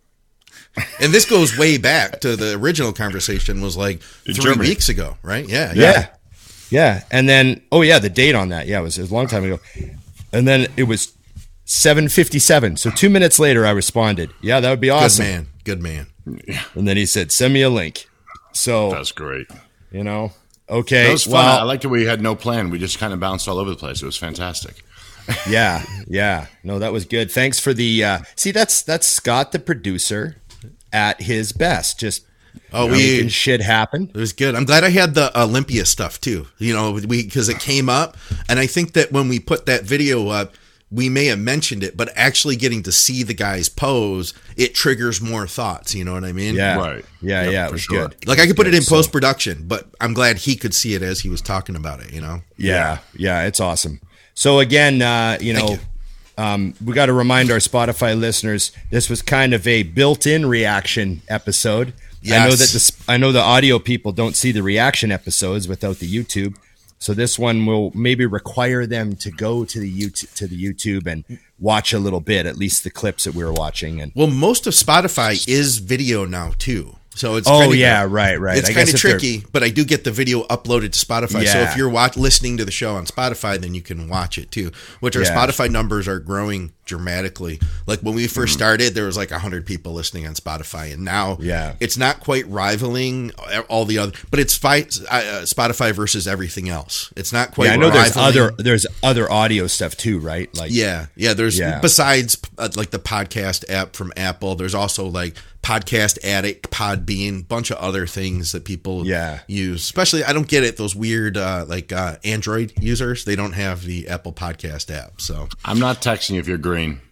And this goes way back to the original conversation was like three Germany. weeks ago, right? Yeah. Yeah. Yeah. And then, oh, yeah, the date on that. Yeah, it was, it was a long time ago. And then it was seven fifty-seven. So two minutes later, I responded, yeah, that would be Good awesome. man. Good man. And then he said, send me a link. So, That's great. you know, okay. That was fun. well, I liked it. We had no plan. We just kind of bounced all over the place. It was fantastic. yeah. Yeah. No, that was good. Thanks for the, uh, see, that's, that's Scott, the producer at his best. Just Oh, making we shit happen. it was good. I'm glad I had the Olympia stuff too. You know, we because it came up, and I think that when we put that video up, we may have mentioned it, but actually getting to see the guys pose, it triggers more thoughts. You know what I mean? Yeah. Right. Yeah. Yep, yeah. It for was sure. good. Like I could put it in So- post production, but I'm glad he could see it as he was talking about it. You know? Yeah, yeah, it's awesome. So again, uh, you know, you. um, we got to remind our Spotify listeners this was kind of a built-in reaction episode. I know Yes. that the I know the audio people don't see the reaction episodes without the YouTube, so this one will maybe require them to go to the YouTube to the YouTube and watch a little bit, at least the clips that we were watching. And Well, most of Spotify is video now too. So it's oh kinda- yeah, right, right. It's I kind guess of if they're- tricky, but I do get the video uploaded to Spotify. So Yeah. if you're watch, listening to the show on Spotify, then you can watch it too. Which our Yeah. Spotify numbers are growing dramatically. Like when we first started, there was like one hundred people listening on Spotify, and now Yeah. it's not quite rivaling all the other, but it's fight uh, Spotify versus everything else. It's not quite. Yeah, I know there's rivaling. other there's other audio stuff too, right? Like Yeah, yeah. There's Yeah. besides uh, like the podcast app from Apple. There's also like Podcast Addict, Podbean, bunch of other things that people Yeah. use. Especially, I don't get it. Those weird uh, like uh, Android users, they don't have the Apple Podcast app. So I'm not texting you if you're green.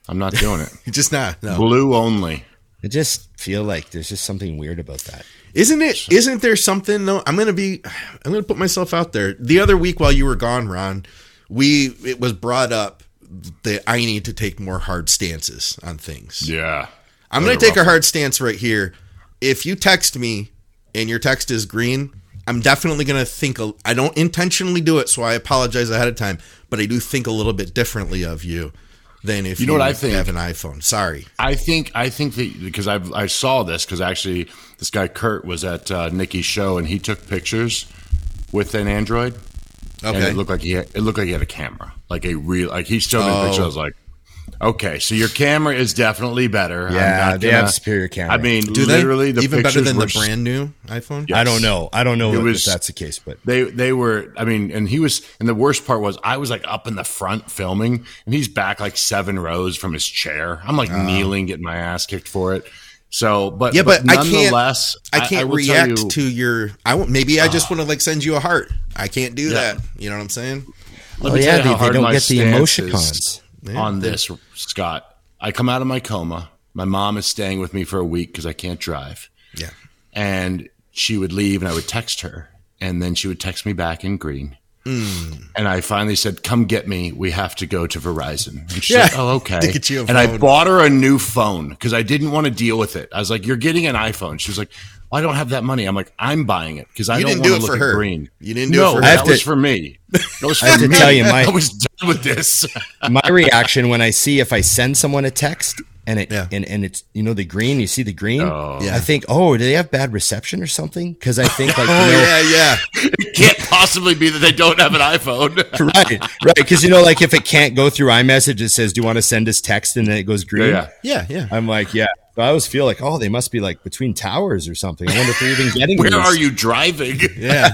I'm not doing it. You're just not. No. Blue only. I just feel like there's just something weird about that. Isn't it? Isn't there something though? I'm gonna be. I'm gonna put myself out there. The other week while you were gone, Ron, we it was brought up that I need to take more hard stances on things. Yeah, I'm gonna take a hard stance right here. If you text me and your text is green, I'm definitely gonna think. A, I don't intentionally do it, so I apologize ahead of time. But I do think a little bit differently of you than if you know you what I think. Have an iPhone. Sorry, I think I think that because I I saw this because actually this guy Kurt was at uh, Nikki's show and he took pictures with an Android. Okay, and it looked like he had, it looked like he had a camera, like a real like he showed me oh. a picture. I was like, okay, so your camera is definitely better. Yeah, they gonna, have superior camera. I mean, do literally they the even better than were, the brand new iPhone? Yes. I don't know. I don't know if was, that's the case, but they they were. I mean, and he was. And the worst part was, I was like up in the front filming, and he's back like seven rows from his chair. I'm like uh, kneeling, getting my ass kicked for it. So, but yeah, but, but I can't. I, I can't I react you, to your. I won't. Maybe I uh, just want to like send you a heart. I can't do yeah. that. You know what I'm saying? Let oh me yeah, they, they don't get the emoticons yeah, on they, this, Scott. I come out of my coma. My mom is staying with me for a week because I can't drive. Yeah, and she would leave, and I would text her, and then she would text me back in green. Mm. And I finally said, "Come get me. We have to go to Verizon." And she's yeah. like, "Oh, okay." To get you a and phone. I bought her a new phone because I didn't want to deal with it. I was like, "You're getting an iPhone." She was like, well, "I don't have that money." I'm like, "I'm buying it because I you don't didn't want do to it look for at her. green." You didn't do no, it for her. that to, was for me. That was for I have me. to tell you, my, I was done with this. My reaction when I see if I send someone a text and it yeah. and, and it's you know the green, you see the green. Oh. Yeah. I think, oh, do they have bad reception or something? Because I think like, oh you know, yeah, yeah. It can't possibly be that they don't have an iPhone. right, right. Because you know, like if it can't go through iMessage, it says, "Do you want to send us text?" and then it goes green. Yeah, yeah, yeah. I'm like, yeah. So I always feel like, oh, they must be like between towers or something. I wonder if they're even getting. Where these. are you driving? Yeah.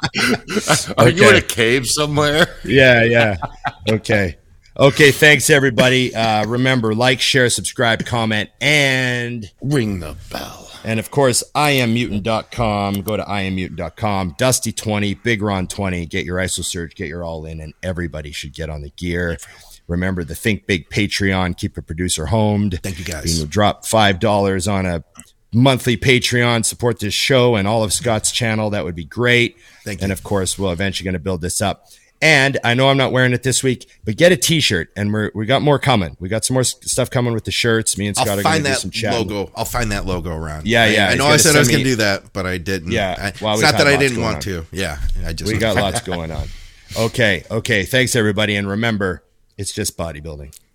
Are okay. you in a cave somewhere? Yeah, yeah. Okay. Okay, thanks everybody. Uh, remember, like, share, subscribe, comment, and ring the bell. And of course, I am mutant dot com. Go to I am mutant dot com. Dusty twenty, Big Ron twenty. Get your I S O Surge, get your all in, and everybody should get on the gear. Remember the Think Big Patreon. Keep a producer homed. Thank you guys. You know, drop five dollars on a monthly Patreon. Support this show and all of Scott's channel. That would be great. Thank you. And of course, we're eventually going to build this up. And I know I'm not wearing it this week, but get a T-shirt, and we're we got more coming. We got some more stuff coming with the shirts. Me and Scott I'll are going find to do that some chat. logo. I'll find that logo around. Yeah, yeah. I, I know I said I was going to do that, but I didn't. Yeah, I, well, it's not that I didn't want on. to. Yeah, I just we got lots going on. Okay, okay. Thanks everybody, and remember, it's just bodybuilding.